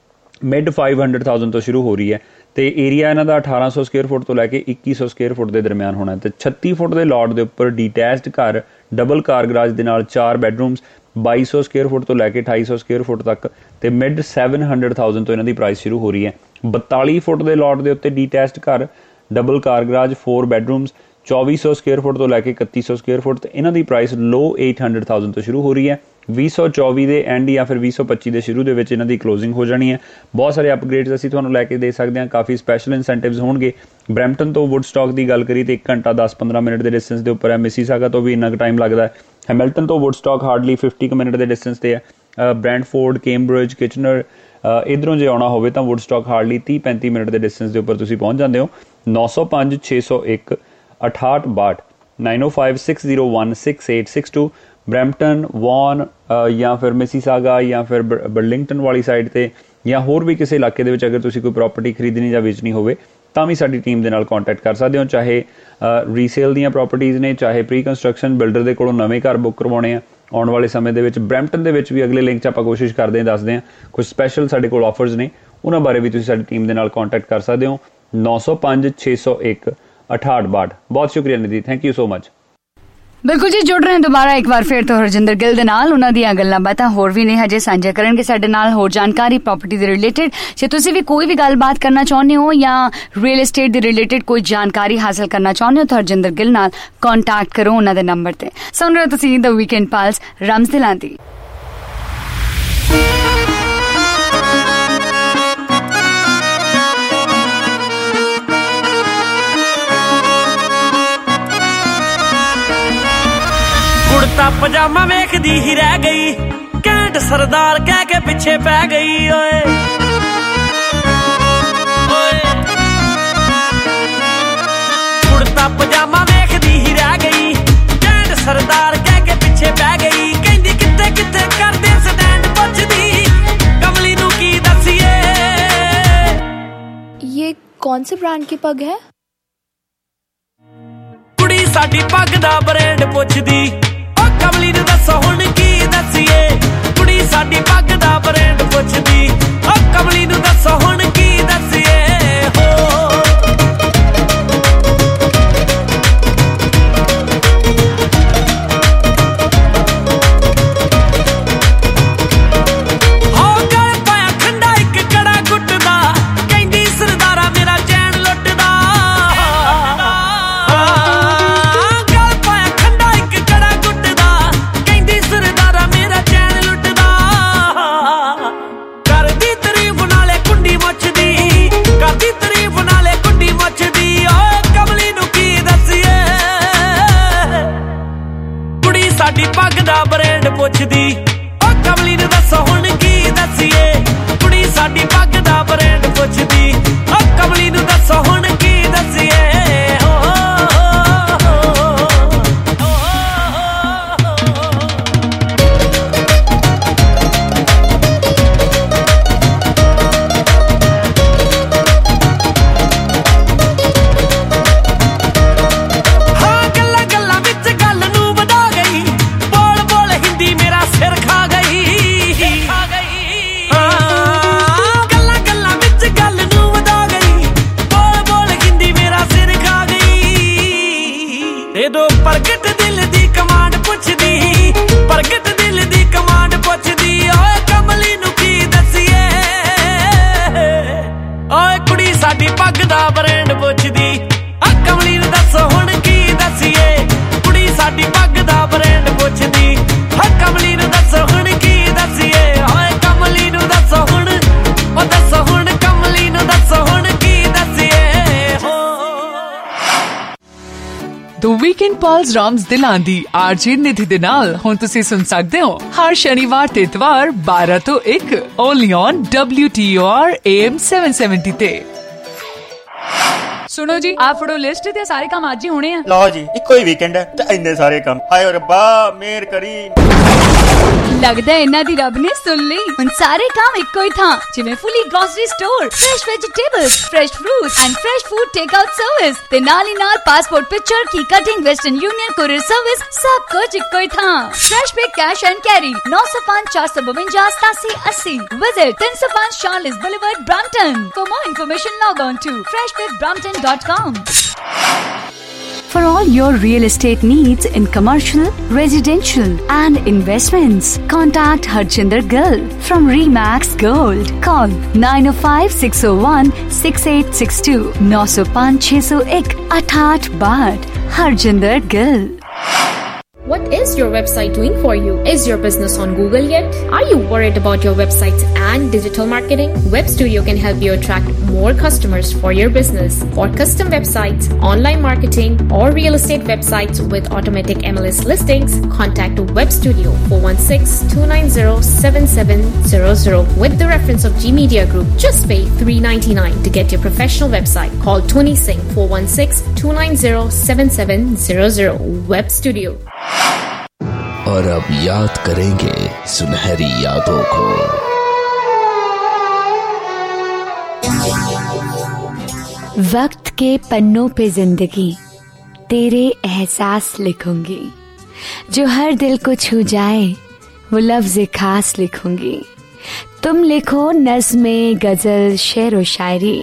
ਮਿਡ ਫਾਈਵ ਹੰਡਰਡ ਥਾਊਜ਼ੈਂਡ ਤੋਂ ਸ਼ੁਰੂ ਹੋ ਰਹੀ ਹੈ ਤੇ ਏਰੀਆ ਇਹਨਾਂ ਦਾ ਅਠਾਰਾਂ ਸੌ ਸਕੁਏਅਰ ਫੁੱਟ ਤੋਂ ਲੈ ਕੇ ਇੱਕੀ ਸੌ ਸਕੁਏਅਰ ਫੁੱਟ ਦੇ ਦਰਮਿਆਨ ਹੋਣਾ ਤੇ ਛੱਤੀ ਫੁੱਟ ਦੇ ਲੋਟ ਦੇ ਉੱਪਰ ਡੀਟੈਚਡ ਘਰ ਡਬਲ ਕਾਰ ਗਰਾਜ ਦੇ ਨਾਲ ਚਾਰ ਬੈਡਰੂਮਸ ਬਾਈ ਸੌ ਸਕੁਏਅਰ ਫੁੱਟ ਤੋਂ ਲੈ ਕੇ ਅਠਾਈ ਸੌ ਸਕੁਏਅਰ ਫੁੱਟ ਤੱਕ ਤੇ ਮਿਡ ਸੈਵਨ ਹੰਡਰਡ ਥਾਊਜ਼ੈਂਡ ਤੋਂ ਇਹਨਾਂ ਦੀ ਪ੍ਰਾਈਸ ਸ਼ੁਰੂ ਹੋ ਰਹੀ ਹੈ। ਬਤਾਲੀ ਫੁੱਟ ਦੇ ਲੋਟ ਦੇ ਉੱਤੇ ਡੀਟੈਚਡ ਘਰ double car garage four bedrooms ਚੌਵੀ ਸੌ ਸਕੁਏਅਰ ਫੁੱਟ ਤੋਂ ਲੈ ਕੇ ਇਕੱਤੀ ਸੌ ਸਕੁਏਅਰ ਫੁੱਟ ਤੇ ਇਹਨਾਂ ਦੀ price low eight hundred thousand ਤੋਂ ਸ਼ੁਰੂ ਹੋ ਰਹੀ ਹੈ। ਵੀਹ ਸੌ ਚੌਵੀ ਦੇ ਐਂਡ ਜਾਂ ਫਿਰ ਵੀਹ ਸੌ ਪੱਚੀ ਦੇ ਸ਼ੁਰੂ ਦੇ ਵਿੱਚ ਇਹਨਾਂ ਦੀ ਕਲੋਜ਼ਿੰਗ ਹੋ ਜਾਣੀ ਹੈ। ਬਹੁਤ ਸਾਰੇ ਅਪਗ੍ਰੇਡਸ ਅਸੀਂ ਤੁਹਾਨੂੰ ਲੈ ਕੇ ਦੇ ਸਕਦੇ ਹਾਂ। ਕਾਫੀ ਸਪੈਸ਼ਲ ਇਨਸੈਂਟਿਵਸ ਹੋਣਗੇ। ਬਰੈਂਪਟਨ ਤੋਂ ਵੁੱਡ ਸਟਾਕ ਦੀ ਗੱਲ ਕਰੀ ਤੇ ਇੱਕ ਘੰਟਾ ਦਸ ਪੰਦਰਾਂ ਮਿੰਟ ਦੇ ਡਿਸਟੈਂਸ ਦੇ ਉੱਪਰ ਹੈ। ਮਿਸੀਸਾਗਾ ਤੋਂ ਵੀ ਇੰਨਾ ਕੁ ਟਾਈਮ ਲੱਗਦਾ ਹੈ। ਹੈਮਿਲਟਨ ਤੋਂ ਵੁੱਡ ਸਟਾਕ ਹਾਰਡਲੀ ਫਿਫਟੀ ਕੁ ਮਿੰਟ ਦੇ ਡਿਸਟੈਂਸ ਤੇ ਹੈ। ਬ੍ਰੈਂਡਫੋਰਡ ਕੇਮਬਰਿਜ ਕਿਚਨਰ ਇੱਧਰੋਂ ਜੇ ਆਉਣਾ ਹੋਵੇ ਤਾਂ ਵੁੱਡਸਟਾਕ ਹਾਰਡਲੀ ਤੀਹ ਪੈਂਤੀ ਮਿੰਟ ਦੇ ਡਿਸਟੈਂਸ ਦੇ ਉੱਪਰ ਤੁਸੀਂ ਪਹੁੰਚ ਜਾਂਦੇ ਹੋ। ਨੌ ਸੌ ਪੰਜ ਛੇ ਸੌ ਇੱਕ ਅਠਾਹਠ ਬਾਹਠ nine oh five six zero one six eight six two Brampton Vaughan ਜਾਂ ਫਿਰ ਮਿਸੀਸਾਗਾ ਜਾਂ ਫਿਰ ਬਰਲਿੰਗਟਨ ਵਾਲੀ ਸਾਈਡ 'ਤੇ ਜਾਂ ਹੋਰ ਵੀ ਕਿਸੇ ਇਲਾਕੇ ਦੇ ਵਿੱਚ ਅਗਰ ਤੁਸੀਂ ਕੋਈ ਪ੍ਰੋਪਰਟੀ ਖਰੀਦਣੀ ਜਾਂ ਵੇਚਣੀ ਹੋਵੇ ਤਾਂ ਵੀ ਸਾਡੀ ਟੀਮ ਦੇ ਨਾਲ ਕੰਟੈਕਟ ਕਰ ਸਕਦੇ ਹੋ। ਚਾਹੇ ਰੀਸੇਲ ਦੀਆਂ ਪ੍ਰੋਪਰਟੀਜ਼ ਨੇ, ਚਾਹੇ ਪ੍ਰੀ ਕੰਸਟਰਕਸ਼ਨ ਬਿਲਡਰ ਦੇ ਕੋਲੋਂ ਨਵੇਂ ਘਰ ਬੁੱਕ ਕਰਵਾਉਣੇ ਆ ਆਉਣ ਵਾਲੇ ਸਮੇਂ ਦੇ ਵਿੱਚ। ਬਰੈਂਪਟਨ ਦੇ ਵਿੱਚ ਵੀ ਅਗਲੇ ਲਿੰਕ 'ਚ ਆਪਾਂ ਕੋਸ਼ਿਸ਼ ਕਰਦੇ ਹਾਂ ਦੱਸਦੇ ਹਾਂ ਕੁਝ ਸਪੈਸ਼ਲ ਸਾਡੇ ਕੋਲ ਆਫਰਸ ਨੇ, ਉਹਨਾਂ ਬਾਰੇ ਵੀ ਤੁਸੀਂ ਸਾਡੀ ਟੀਮ ਦੇ ਨਾਲ ਕੰਟੈਕਟ ਕਰ ਸਕਦੇ ਹੋ। ਨੌ ਸੌ ਪੰਜ ਛੇ ਸੌ ਇੱਕ ਅਠਾਹਠ ਬਾਹਠ। ਬਹੁਤ ਸ਼ੁਕਰੀਆ Nidhi, thank you so much. ਬਿਲਕੁਲ ਜੀ, ਜੁੜ ਰਹੇ ਦੁਬਾਰਾ ਇੱਕ ਵਾਰ ਫਿਰ ਤੋਂ ਹਰਜਿੰਦਰ ਗਿੱਲ ਦੇ ਨਾਲ। ਉਹਨਾਂ ਦੀਆਂ ਗੱਲਾਂ ਬਾਤਾਂ ਹੋਰ ਵੀ ਨੇ ਹਜੇ ਸਾਂਝਾ ਕਰਨਗੇ ਸਾਡੇ ਨਾਲ, ਹੋਰ ਜਾਣਕਾਰੀ ਪ੍ਰੋਪਰਟੀ ਦੇ ਰਿਲੇਟਿਡ। ਜੇ ਤੁਸੀਂ ਵੀ ਕੋਈ ਵੀ ਗੱਲਬਾਤ ਕਰਨਾ ਚਾਹੁੰਦੇ ਹੋ ਜਾਂ ਰੀਅਲ ਏਸਟੇਟ ਦੇ ਰਿਲੇਟਿਡ ਕੋਈ ਜਾਣਕਾਰੀ ਹਾਸਲ ਕਰਨਾ ਚਾਹੁੰਦੇ ਹੋ ਤਾਂ ਹਰਜਿੰਦਰ ਗਿੱਲ ਨਾਲ ਕੰਟੈਕਟ ਕਰੋ ਉਹਨਾਂ ਦੇ ਨੰਬਰ ਤੇ। ਸੁਣ ਰਹੇ ਹੋ ਤੁਸੀਂ ਦ ਵੀਕਐਂਡ ਪਲਸ ਰਮਜ਼ ਦਿਲਾਂ ਦੀ। ਕੁੜਤਾ ਪਜਾਮਾ ਵੇਖਦੀ ਹੀ ਰਹਿ ਗਈ, ਘੈਂਟ ਸਰਦਾਰ ਕਹਿ ਕੇ ਪਿੱਛੇ ਪੈ ਗਈ ਓਏ ਓਏ। ਕੁੜਤਾ ਪਜਾਮਾ ਵੇਖਦੀ ਹੀ ਰਹਿ ਗਈ, ਘੈਂਟ ਸਰਦਾਰ ਕਹਿ ਕੇ ਪਿੱਛੇ ਪੈ ਗਈ। ਕਹਿੰਦੀ ਕਿੱਥੇ ਕਿੱਥੇ ਕਰਦੇ ਸਟੈਂਡ, ਪੁੱਛਦੀ ਕਮਲੀ ਨੂੰ ਕੀ ਦੱਸੀਏ। ਇਹ ਕੌਣ ਸੇ ब्रांड की पग है? ਕੁੜੀ ਸਾਡੀ ਪੱਗ ਦਾ ਬ੍ਰਾਂਡ ਪੁੱਛਦੀ, ਕਮਲੀ ਨੂੰ ਦੱਸੋ ਹੁਣ ਕੀ ਦੱਸੀਏ। ਕੁੜੀ ਸਾਡੀ ਪੱਗ ਦਾ ਬ੍ਰਾਂਡ ਪੁੱਛਦੀ, ਓ ਕਮਲੀ ਨੂੰ ਦੱਸੋ ਹੁਣ ਕੀ ਦੱਸੀਏ ਹੋ। ਹੋ ਗਲ ਪਾਇਆ ਠੰਡਾ ਇੱਕ ਕੜਾ ਗੁੱਟਦਾ, ਕਹਿੰਦੀ ਸਰਦਾਰਾ ਮੇਰਾ ਚੈਨ ਲੁੱਟਦਾ। ਗਲ ਪਾਇਆ ਠੰਡਾ ਇੱਕ ਕੜਾ ਗੁੱਟਦਾ, ਕਹਿੰਦੀ ਸਰਦਾਰਾ ਮੇਰਾ ਚੈਨ ਲੁੱਟਦਾ। ਕਰਦੀ ਤਾਰੀਫ ਨਾਲੇ ਕੁੰਡੀ ਮੱਚਦੀ, ਕਰਦੀ ਤਾਰੀਫ ਨਾਲੇ ਕੁੰਡੀ ਮੱਚਦੀ। ਓ ਕਮਲੀ ਨੂੰ ਕੀ ਦੱਸੀਏ। ਕੁੜੀ ਸਾਡੀ ਪੱਗ ਦਾ ਬ੍ਰਾਂਡ ਪੁੱਛਦੀ, ਓ ਕਮਲੀ ਨੂੰ ਦੱਸੋ ਹੁਣ ਕੀ ਦੱਸੀਏ। ਕੁੜੀ ਸਾਡੀ ਪੱਗ ਦਾ ਬ੍ਰਾਂਡ ਪੁੱਛਦੀ, ਓ ਕਮਲੀ ਨੂੰ ਦੱਸੋ ਹੁਣ ਕੀ ਦੱਸੀਏ। ਪ੍ਰਗਟ ਦਿਲ ਦੀ ਕਮਾਂਡ ਪੁੱਛਦੀ, ਪ੍ਰਗਟ ਦਿਲ ਦੀ ਕਮਾਂਡ ਪੁੱਛਦੀ। ਓਏ ਕਮਲੀ ਨੂੰ ਕੀ ਦੱਸੀਏ। ਓਏ ਕੁੜੀ ਸਾਡੀ ਪੱਗ ਦਾ ਬ੍ਰਾਂਡ ਪੁੱਛਦੀ, ਆ ਕਮਲੀ ਨੂੰ ਦੱਸੋ ਹੁਣ ਕੀ ਦੱਸੀਏ। ਕੁੜੀ ਸਾਡੀ ਪੱਗ ਦਾ ਬ੍ਰਾਂਡ ਪੁੱਛਦੀ, ਆ ਕਮਲੀ ਨੂੰ ਦੱਸੋ ਹੁਣ ਕੀ ਦੱਸੀਏ। ਓਏ ਕਮਲੀ ਨੂੰ ਦੱਸੋ ਹੁਣ, ਓ ਦੱਸੋ ਹੁਣ ਕਮਲੀ ਨੂੰ ਦੱਸੋ ਹੁਣ ਕੀ ਦੱਸੀਏ। The Weekend Pulse ਰਮਜ਼ ਦਿਲਾਂ ਦੀ ਆਰਜੇ ਨਿਧੀ ਦੇ ਨਾਲ ਹੁਣ ਤੁਸੀਂ ਸੁਣ ਸਕਦੇ ਹੋ ਹਰ ਸ਼ਨੀਵਾਰ ਤੇ ਇਤਵਾਰ ਬਾਰਾਂ ਤੋਂ ਇੱਕ only on W T O R A M ਸੱਤ ਸੌ ਸੱਤਰ ਤੇ। ਸੁਣੋ ਜੀ, ਆ ਫੜੋ ਲਿਸਟ ਤੇ ਸਾਰੇ ਕੰਮ ਅੱਜ ਹੀ ਹੋਣੇ ਆ। ਲਓ ਜੀ, ਇੱਕੋ ਹੀ ਵੀਕਐਂਡ ਹੈ ਤੇ ਇੰਨੇ ਸਾਰੇ ਕੰਮ। ਹਾਏ ਰੱਬਾ ਮਿਹਰ ਕਰੀ। ਲੱਗਦਾ ਇਹਨਾਂ ਦੀ ਰੱਬ ਨੇ ਸੁਣ ਲਈ। ਹੁਣ ਸਾਰੇ ਕੰਮ ਇੱਕੋ ਹੀ ਥਾਂ, ਜਿਵੇਂ fully grocery store, fresh vegetables, fresh fruit and fresh food take out service ਤੇ ਨਾਲ ਹੀ ਨਾਲ ਪਾਸਪੋਰਟ ਪਿਕਚਰ ਕੀ cutting, Western Union courier service, ਸਭ ਕੁਝ ਇੱਕੋ ਹੀ ਥਾਂ। Fresh pick cash and carry ਨੌ ਸੌ ਪੰਜ ਚਾਰ ਸੌ ਬਵੰਜਾ ਸਤਾਸੀ अस्सी। विजिट तीन सौ पाँच Charles Boulevard, Brampton. For more information, log on to fresh pick brampton dot com. For all your real estate needs in commercial, residential and investments, contact Harjinder Gill from Remax Gold. Call nine oh five six oh one six eight six two nine oh five six oh one six eight six two. Harjinder Gill. What is your website doing for you? Is your business on Google yet? Are you worried about your websites and digital marketing? Web Studio can help you attract more customers for your business. For custom websites, online marketing, or real estate websites with automatic M L S listings, contact Web Studio four one six, two nine zero, seven seven zero zero with the reference of G Media Group. Just pay three ninety-nine to get your professional website. Call Tony Singh four one six, two nine zero, seven seven zero zero. Web Studio. और अब याद करेंगे सुनहरी यादों को। वक्त के पन्नों पे जिंदगी तेरे एहसास लिखूंगी, जो हर दिल को छू जाए वो लफ्ज़ खास लिखूंगी। तुम लिखो नज़्में, गजल, शेर व शायरी,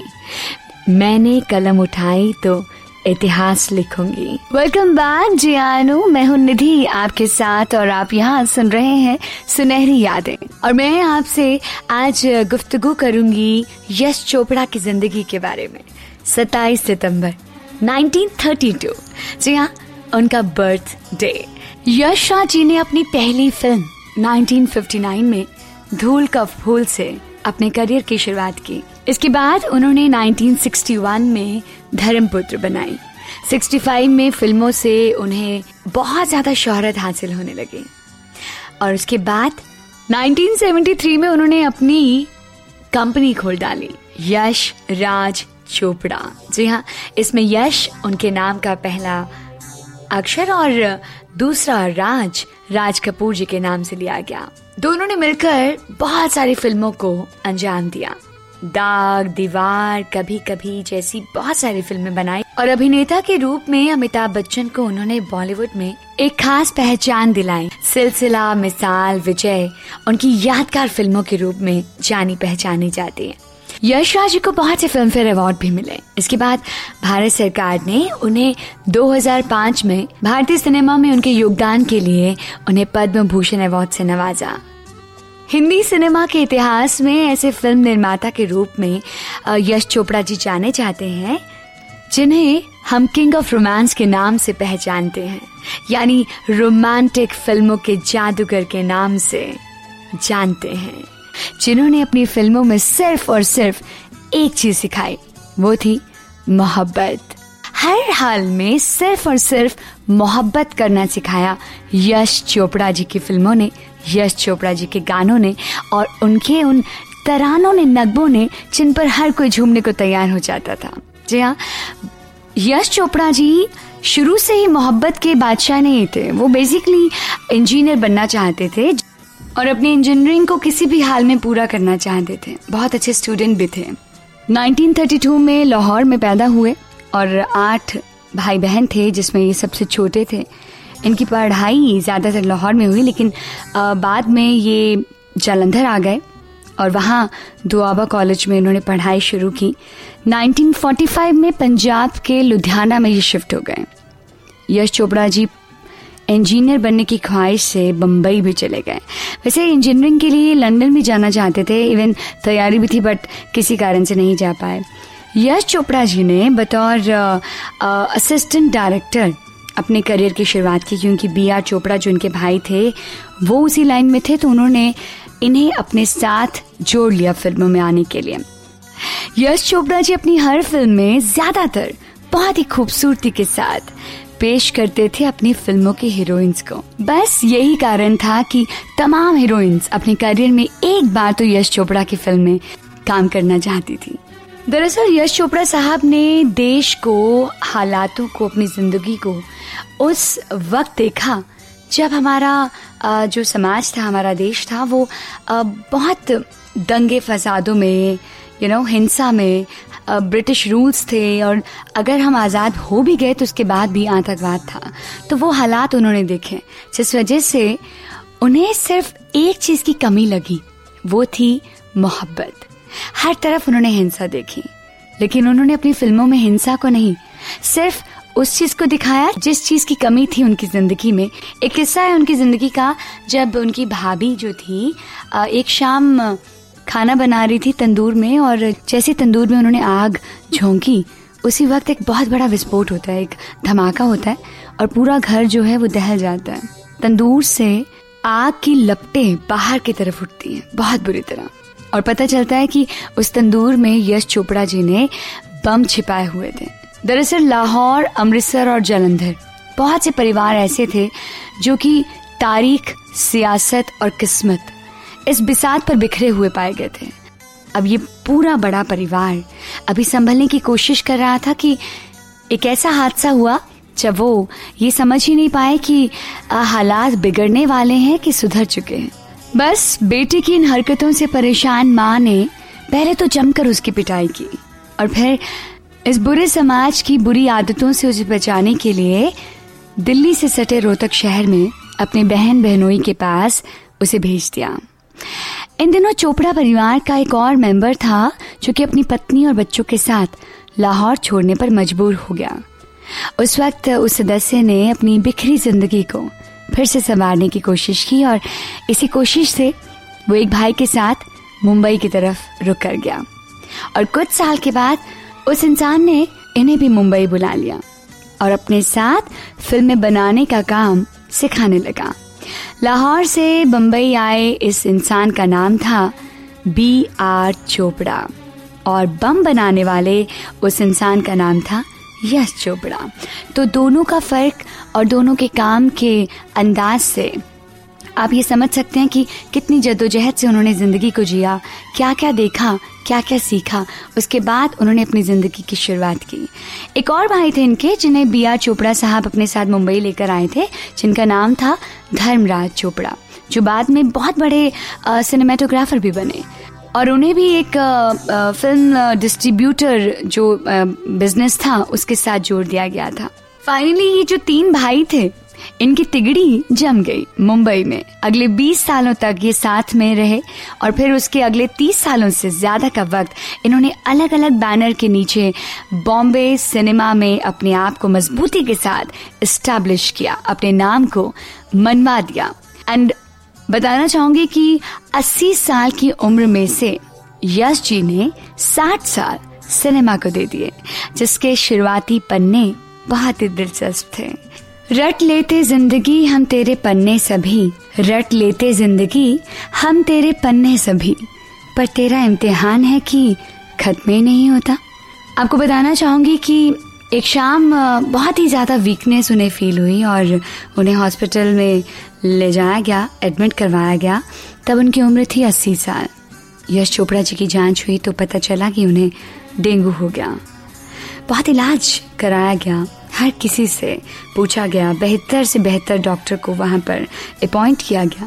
मैंने कलम उठाई तो इतिहास लिखूंगी। वेलकम बैक जियानो, मैं हूं निधि आपके साथ और आप यहाँ सुन रहे हैं सुनहरी यादें। और मैं आपसे आज गुफ्तगू करूंगी यश चोपड़ा की जिंदगी के बारे में। सत्ताईस सितंबर उन्नीस सौ बत्तीस, जी हाँ, उनका बर्थ डे। यश राज जी ने अपनी पहली फिल्म उन्नीस सौ उनसठ में धूल का फूल से अपने करियर की शुरुआत की। इसके बाद उन्होंने उन्नीस सौ इकसठ में धर्मपुत्र बनाई। पैंसठ में फिल्मों से उन्हें बहुत ज्यादा शोहरत हासिल होने लगी और उसके बाद उन्नीस सौ तिहत्तर में उन्होंने अपनी कंपनी खोल डाली, यश राज चोपड़ा। जी हाँ, इसमें यश उनके नाम का पहला अक्षर और दूसरा राज राज कपूर जी के नाम से लिया गया। दोनों ने मिलकर बहुत सारी फिल्मों को अंजाम दिया। दाग, दीवार, कभी कभी जैसी बहुत सारी फिल्में बनाई और अभिनेता के रूप में अमिताभ बच्चन को उन्होंने बॉलीवुड में एक खास पहचान दिलाई। सिलसिला, मिसाल, विजय उनकी यादगार फिल्मों के रूप में जानी पहचानी जाती है। यश राज जी को बहुत से फिल्म फेयर अवार्ड भी मिले। इसके बाद भारत सरकार ने उन्हें दो हज़ार पाँच में भारतीय सिनेमा में उनके योगदान के लिए उन्हें पद्म भूषण अवार्ड से नवाजा। हिंदी सिनेमा के इतिहास में ऐसे फिल्म निर्माता के रूप में यश चोपड़ा जी जाने जाते हैं जिन्हें हम किंग ऑफ रोमांस के नाम से पहचानते हैं, यानी रोमांटिक फिल्मों के जादूगर के नाम से जानते हैं, जिन्होंने अपनी फिल्मों में सिर्फ और सिर्फ एक चीज सिखाई, वो थी मोहब्बत। हर हाल में सिर्फ और सिर्फ मोहब्बत करना सिखाया यश चोपड़ा जी की फिल्मों ने, यश चोपड़ा जी के गानों ने और उनके उन तरानों ने, नगमों ने, जिन पर हर कोई झूमने को तैयार हो जाता था। जी हाँ, यश चोपड़ा जी शुरू से ही मोहब्बत के बादशाह नहीं थे। वो बेसिकली इंजीनियर बनना चाहते थे और अपनी इंजीनियरिंग को किसी भी हाल में पूरा करना चाहते थे। बहुत अच्छे स्टूडेंट भी थे। उन्नीस सौ बत्तीस में लाहौर में पैदा हुए और आठ भाई बहन थे जिसमें ये सबसे छोटे थे। इनकी पढ़ाई ज़्यादातर लाहौर में हुई, लेकिन बाद में ये जालंधर आ गए और वहाँ दुआबा कॉलेज में इन्होंने पढ़ाई शुरू की। उन्नीस सौ पैंतालीस में पंजाब के लुधियाना में ये शिफ्ट हो गए। यश चोपड़ा जी इंजीनियर बनने की ख्वाहिश से बम्बई भी चले गए। वैसे इंजीनियरिंग के लिए लंदन भी जाना चाहते थे, इवन तैयारी भी थी, बट किसी कारण से नहीं जा पाए। यश चोपड़ा जी ने बतौर असिस्टेंट डायरेक्टर अपने करियर की शुरुआत की, क्योंकि बी आर चोपड़ा जो उनके भाई थे वो उसी लाइन में थे, तो उन्होंने इन्हें अपने साथ जोड़ लिया फिल्मों में आने के लिए। यश चोपड़ा जी अपनी हर फिल्म में ज्यादातर बहुत ही खूबसूरती के साथ पेश करते थे अपनी फिल्मों के हीरोइंस को। बस यही कारण था कि तमाम हीरोइंस अपने करियर में एक बार तो यश चोपड़ा की फिल्म में काम करना चाहती थी। दरअसल यश चोपड़ा साहब ने देश को, हालातों को, अपनी जिंदगी को उस वक्त देखा जब हमारा जो समाज था, हमारा देश था, वो बहुत दंगे फसादों में, यू नो हिंसा में, ब्रिटिश रूल्स थे और अगर हम आज़ाद हो भी गए तो उसके बाद भी आतंकवाद था। तो वो हालात उन्होंने देखे, जिस वजह से उन्हें सिर्फ एक चीज़ की कमी लगी, वो थी मोहब्बत। हर तरफ उन्होंने हिंसा देखी, लेकिन उन्होंने अपनी फिल्मों में हिंसा को नहीं, सिर्फ उस चीज को दिखाया जिस चीज की कमी थी उनकी जिंदगी में। एक किस्सा है उनकी जिंदगी का, जब उनकी भाभी जो थी एक शाम खाना बना रही थी तंदूर में, और जैसे तंदूर में उन्होंने आग झोंकी, उसी वक्त एक बहुत बड़ा विस्फोट होता है, एक धमाका होता है और पूरा घर जो है वो दहल जाता है। तंदूर से आग की लपटें बाहर की तरफ उठती हैं बहुत बुरी तरह, और पता चलता है कि उस तंदूर में यश चोपड़ा जी ने बम छिपाए हुए थे। दरअसल लाहौर, अमृतसर और जालंधर बहुत से परिवार ऐसे थे जो कि तारीख, सियासत और किस्मत इस बिसात पर बिखरे हुए पाए गए थे। अब ये पूरा बड़ा परिवार अभी संभलने की कोशिश कर रहा था कि एक ऐसा हादसा हुआ जब वो ये समझ ही नहीं पाए कि हालात बिगड़ने वाले हैं कि सुधर चुके हैं। बस बेटे की इन हरकतों से परेशान माँ ने पहले तो जमकर उसकी पिटाई की और फिर इस बुरे समाज की बुरी आदतों से उसे बचाने के लिए दिल्ली से सटे रोहतक शहर में अपने बहन बहनोई के पास उसे भेज दिया। इन दिनों चोपड़ा परिवार का एक और मेंबर था जो कि अपनी पत्नी और बच्चों के साथ लाहौर छोड़ने पर मजबूर हो गया। उस वक्त उस सदस्य ने अपनी बिखरी जिंदगी को फिर से संवारने की कोशिश की और इसी कोशिश से वो एक भाई के साथ मुंबई की तरफ रुक कर गया और कुछ साल के बाद उस इंसान ने इन्हें भी मुंबई बुला लिया और अपने साथ फिल्में बनाने का काम सिखाने लगा। लाहौर से बंबई आए इस इंसान का नाम था बी आर चोपड़ा और बम बनाने वाले उस इंसान का नाम था यश चोपड़ा। तो दोनों का फर्क और दोनों के काम के अंदाज से आप ये समझ सकते हैं कि कितनी जद्दोजहद से उन्होंने जिंदगी को जिया, क्या क्या देखा, क्या क्या सीखा, उसके बाद उन्होंने अपनी जिंदगी की शुरुआत की। एक और भाई थे इनके जिन्हें बी आर चोपड़ा साहब अपने साथ मुंबई लेकर आए थे, जिनका नाम था धर्मराज चोपड़ा, जो बाद में बहुत बड़े सिनेमेटोग्राफर भी बने और उन्हें भी एक आ, आ, फिल्म डिस्ट्रीब्यूटर जो बिजनेस था उसके साथ जोड़ दिया गया था। फाइनली ये जो तीन भाई थे इनकी तिगड़ी जम गई मुंबई में। अगले बीस सालों तक ये साथ में रहे और फिर उसके अगले तीस सालों से ज्यादा का वक्त इन्होंने अलग अलग बैनर के नीचे बॉम्बे सिनेमा में अपने आप को मजबूती के साथ एस्टैब्लिश किया, अपने नाम को मनवा दिया। एंड बताना चाहूंगी कि अस्सी साल की उम्र में से यश जी ने साठ साल सिनेमा को दे दिए, जिसके शुरुआती पन्ने बहुत ही दिलचस्प थे। रट लेते जिंदगी हम तेरे पन्ने सभी, रट लेते जिंदगी हम तेरे पन्ने सभी, पर तेरा इम्तिहान है कि खत्म ही नहीं होता। आपको बताना चाहूंगी कि एक शाम बहुत ही ज्यादा वीकनेस उन्हें फील हुई और उन्हें हॉस्पिटल में ले जाया गया, एडमिट करवाया गया। तब उनकी उम्र थी अस्सी साल। यश चोपड़ा जी की जांच हुई तो पता चला कि उन्हें डेंगू हो गया। बहुत इलाज कराया गया, हर किसी से पूछा गया, बेहतर से बेहतर डॉक्टर को वहां पर अपॉइंट किया गया।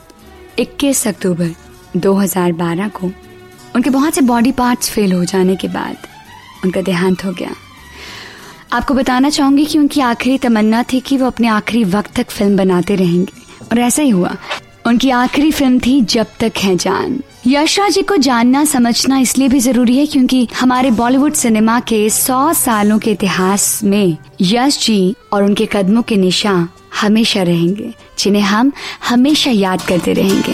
इक्कीस अक्टूबर दो हज़ार बारह को उनके बहुत से बॉडी पार्ट्स फेल हो जाने के बाद उनका देहांत हो गया। आपको बताना चाहूंगी कि उनकी आखिरी तमन्ना थी कि वो अपने आखिरी वक्त तक फिल्म बनाते रहेंगे और ऐसा ही हुआ। उनकी आखिरी फिल्म थी जब तक है जान। यश राज जी को जानना समझना इसलिए भी जरूरी है क्योंकि हमारे बॉलीवुड सिनेमा के सौ सालों के इतिहास में यश जी और उनके कदमों के निशान हमेशा रहेंगे, जिन्हें हम हमेशा याद करते रहेंगे।